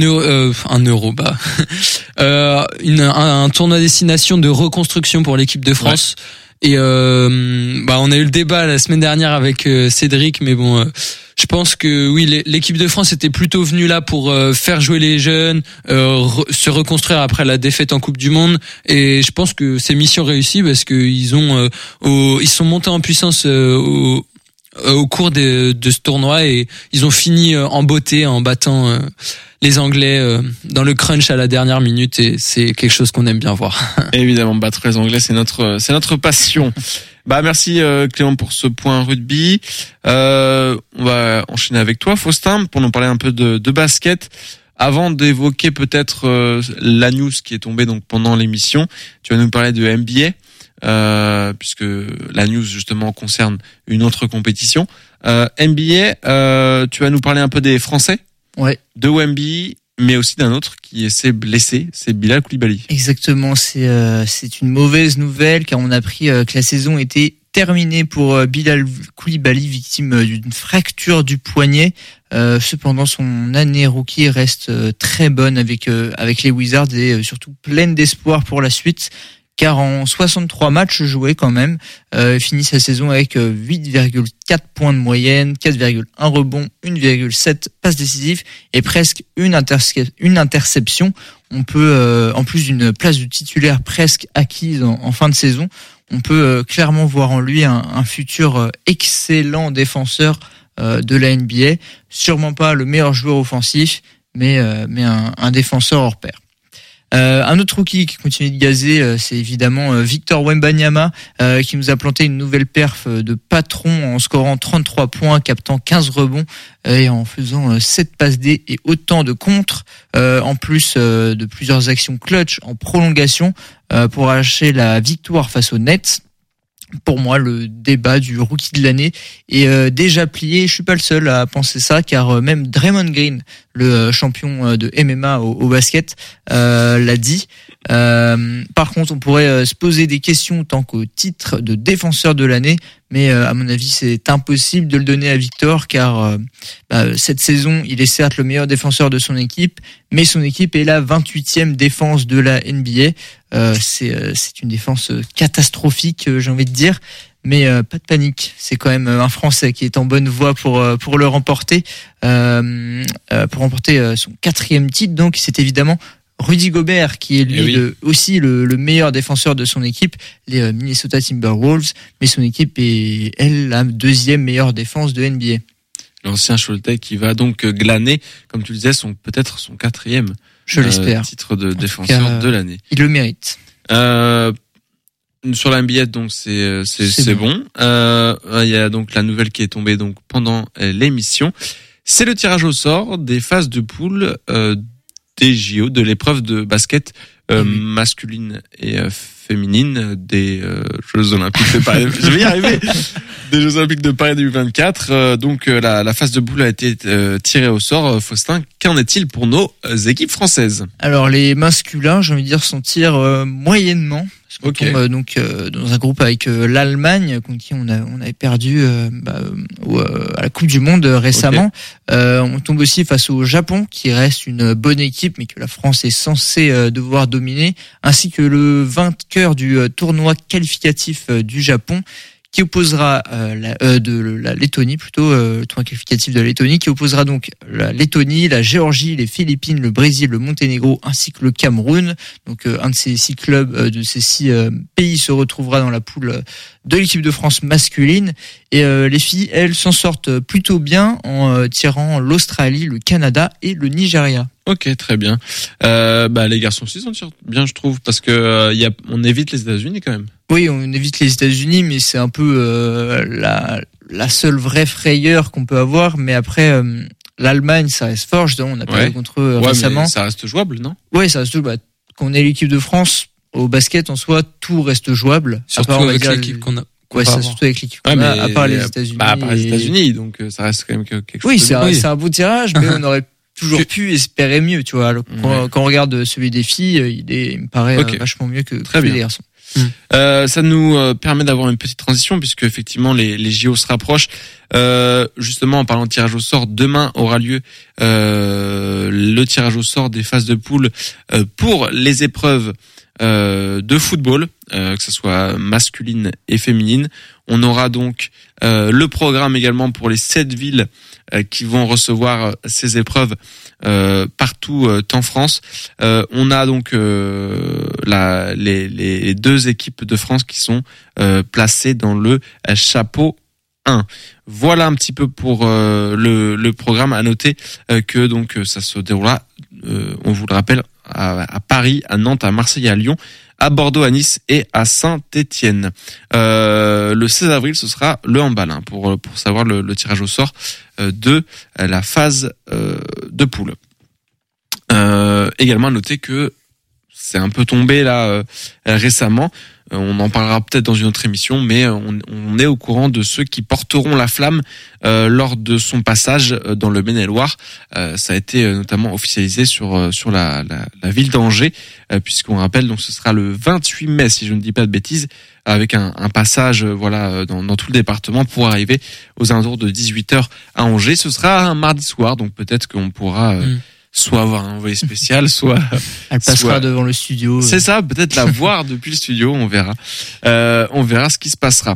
tournoi destination de reconstruction pour l'équipe de France. Ouais. Et on a eu le débat la semaine dernière avec Cédric, mais bon, je pense que oui, l'équipe de France était plutôt venue là pour faire jouer les jeunes, se reconstruire après la défaite en Coupe du Monde, et je pense que c'est mission réussie parce que ils sont montés en puissance au cours de ce tournoi, et ils ont fini en beauté en battant les Anglais dans le crunch à la dernière minute, et c'est quelque chose qu'on aime bien voir. Évidemment, battre les Anglais, c'est notre passion. Merci Clément pour ce point rugby. On va enchaîner avec toi, Faustin, pour nous parler un peu de basket. Avant d'évoquer peut-être la news qui est tombée donc pendant l'émission, tu vas nous parler de NBA. Puisque la news justement concerne une autre compétition. NBA, tu vas nous parler un peu des Français, de Wemby, mais aussi d'un autre qui s'est blessé, c'est Bilal Coulibaly. Exactement, c'est une mauvaise nouvelle, car on a appris que la saison était terminée pour Bilal Coulibaly, victime d'une fracture du poignet. Cependant, son année rookie reste très bonne avec les Wizards, et surtout pleine d'espoir pour la suite, car en 63 matchs joués quand même, finit sa saison avec 8,4 points de moyenne, 4,1 rebonds, 1,7 passes décisives et presque une interception. On peut, en plus d'une place de titulaire presque acquise en fin de saison, on peut clairement voir en lui un futur excellent défenseur de la NBA. Sûrement pas le meilleur joueur offensif, mais un défenseur hors pair. Un autre rookie qui continue de gazer, c'est évidemment Victor Wembanyama, qui nous a planté une nouvelle perf de patron en scorant 33 points, captant 15 rebonds et en faisant 7 passes D et autant de contres, en plus de plusieurs actions clutch en prolongation pour arracher la victoire face aux Nets. Pour moi, le débat du rookie de l'année est déjà plié. Je suis pas le seul à penser ça, car même Draymond Green, le champion de MMA au basket, l'a dit. Par contre, on pourrait se poser des questions tant qu'au titre de défenseur de l'année, mais à mon avis, c'est impossible de le donner à Victor, car cette saison, il est certes le meilleur défenseur de son équipe, mais son équipe est la 28e défense de la NBA. C'est une défense catastrophique, j'ai envie de dire, mais pas de panique. C'est quand même un Français qui est en bonne voie pour le remporter, pour remporter son 4e titre. Donc, c'est évidemment Rudy Gobert qui est lui aussi le meilleur défenseur de son équipe, les Minnesota Timberwolves, mais son équipe est, elle, la 2e meilleure défense de NBA. L'ancien Choletais qui va donc glaner, comme tu le disais, peut-être son 4e titre de défenseur de l'année. Il le mérite. Sur la NBA, donc c'est bon. Il y a donc la nouvelle qui est tombée donc pendant l'émission. C'est le tirage au sort des phases de poule des JO, de l'épreuve de basket masculine et féminine des Jeux Olympiques de Paris. Je vais y arriver. Des Jeux Olympiques de Paris 2024. Donc la phase de poule a été tirée au sort. Faustin, qu'en est-il pour nos équipes françaises? Alors les masculins, j'ai envie de dire, s'en tirent moyennement. Parce qu'on tombe donc dans un groupe avec l'Allemagne, contre qui on avait perdu à la Coupe du Monde récemment. On tombe aussi face au Japon, qui reste une bonne équipe, mais que la France est censée devoir dominer, ainsi que le vainqueur du tournoi qualificatif du Japon, qui opposera la Lettonie, plutôt le tournoi qualificatif de la Lettonie, qui opposera donc la Lettonie, la Géorgie, les Philippines, le Brésil, le Monténégro ainsi que le Cameroun. Donc un de ces 6 clubs, de ces 6 pays se retrouvera dans la poule de l'équipe de France masculine. Et les filles, elles, s'en sortent plutôt bien en tirant l'Australie, le Canada et le Nigeria. Ok, très bien. Les garçons aussi s'en tirent bien, je trouve, parce que on évite les États-Unis quand même. Oui, on évite les États-Unis, mais c'est un peu la seule vraie frayeur qu'on peut avoir. Mais après, l'Allemagne, ça reste fort. Justement, on a parlé contre eux récemment. Mais ça reste jouable, non? Oui, ça reste jouable. Quand on est l'équipe de France, au basket en soi, tout reste jouable. Surtout avec l'équipe qu'on a. Surtout avec l'équipe qu'on a, à part les États-Unis. À part les États-Unis, donc ça reste quand même quelque chose. Oui, c'est un beau tirage, mais on aurait toujours pu espérer mieux, tu vois. Quand on regarde celui des filles, il me paraît vachement mieux que celui des garçons. Ça nous permet d'avoir une petite transition, puisque effectivement les JO se rapprochent. Justement, en parlant de tirage au sort, demain aura lieu le tirage au sort des phases de poule pour les épreuves de football, que ce soit masculine et féminine. On aura donc le programme également pour les 7 villes qui vont recevoir ces épreuves partout en France. On a donc les 2 équipes de France qui sont placées dans le chapeau 1. Voilà un petit peu pour le programme. À noter que donc ça se déroulera, on vous le rappelle, à Paris, à Nantes, à Marseille, à Lyon, à Bordeaux, à Nice et à Saint-Étienne. Le 16 avril, ce sera le handball, pour savoir le tirage au sort de la phase de poule. Également à noter que c'est un peu tombé là récemment. On en parlera peut-être dans une autre émission, mais on est au courant de ceux qui porteront la flamme lors de son passage dans le Maine-et-Loire. Ça a été notamment officialisé sur la ville d'Angers, puisqu'on rappelle, donc ce sera le 28 mai, si je ne dis pas de bêtises, avec un passage dans tout le département pour arriver aux alentours de 18h à Angers. Ce sera un mardi soir, donc peut-être qu'on pourra soit avoir un envoyé spécial, soit Elle passera soit- devant le studio. c'est ça, peut-être la voir depuis le studio, on verra. On verra ce qui se passera.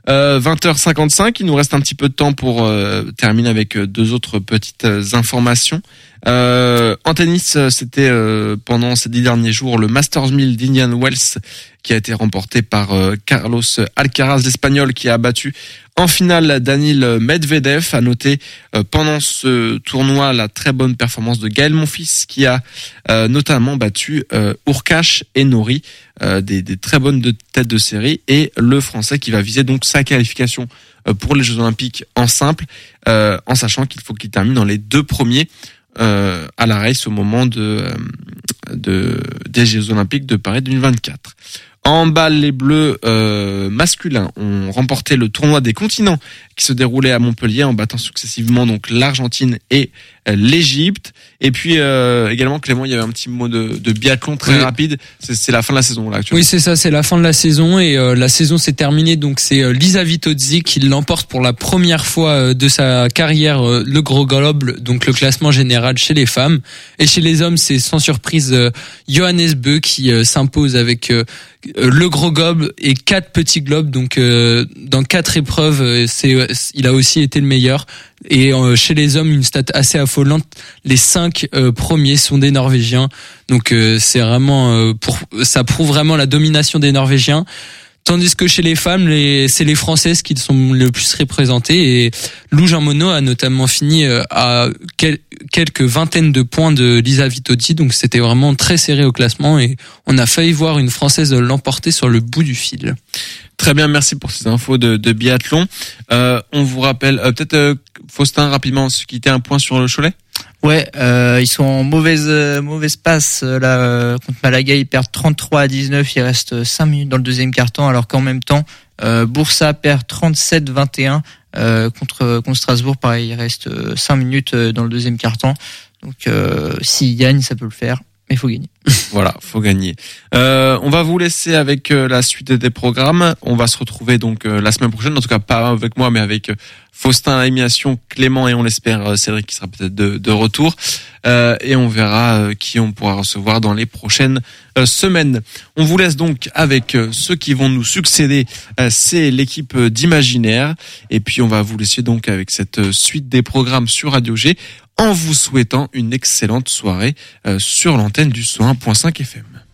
20h55, il nous reste un petit peu de temps pour terminer avec deux autres petites informations. En tennis, c'était pendant ces 10 derniers jours le Masters 1000 d'Indian Wells qui a été remporté par Carlos Alcaraz, l'Espagnol, qui a battu en finale Daniil Medvedev. À noter pendant ce tournoi la très bonne performance de Gaël Monfils qui a notamment battu Hurkacz et Norrie, des très bonnes têtes de série, et le Français qui va viser donc sa qualification pour les Jeux Olympiques en simple, en sachant qu'il faut qu'il termine dans les deux premiers à la race au moment des Jeux Olympiques de Paris 2024. En balle, les Bleus masculins ont remporté le tournoi des continents qui se déroulait à Montpellier en battant successivement donc l'Argentine et l'Égypte. Et puis également, Clément, il y avait un petit mot de biathlon très rapide. C'est la fin de la saison là actuellement. Oui, c'est ça, c'est la fin de la saison et la saison s'est terminée. Donc c'est Lisa Vitozzi qui l'emporte pour la première fois de sa carrière le Gros Globe, donc le classement général chez les femmes. Et chez les hommes, c'est sans surprise Johannes Bö qui s'impose avec le Gros Globe et 4 petits globes. Donc dans 4 épreuves, il a aussi été le meilleur. Et chez les hommes, une stat assez affolante, les 5 premiers sont des Norvégiens. Donc c'est vraiment ça prouve vraiment la domination des Norvégiens. Tandis que chez les femmes, c'est les Françaises qui sont le plus représentées. Et Lou Jean Monod a notamment fini à quelques vingtaines de points de Lisa Vitozzi. Donc c'était vraiment très serré au classement et on a failli voir une Française l'emporter sur le bout du fil. Très bien, merci pour ces infos de biathlon. On vous rappelle peut-être Faustin rapidement se quitter un point sur le Cholet. Ouais, ils sont en mauvaise passe là contre Malaga, ils perdent 33-19, il reste 5 minutes dans le deuxième quart-temps, alors qu'en même temps Boursa perd 37-21 contre Strasbourg, pareil, il reste 5 minutes dans le deuxième quart-temps. Donc s'ils gagnent, ça peut le faire, mais il faut gagner. Voilà, faut gagner. On va vous laisser avec la suite des programmes. On va se retrouver donc la semaine prochaine, en tout cas pas avec moi, mais avec Faustin à l'émission, Clément et on l'espère Cédric qui sera peut-être de retour. Et on verra qui on pourra recevoir dans les prochaines semaines. On vous laisse donc avec ceux qui vont nous succéder. C'est l'équipe d'Imaginaire. Et puis on va vous laisser donc avec cette suite des programmes sur Radio G en vous souhaitant une excellente soirée sur l'antenne du 101.5 FM.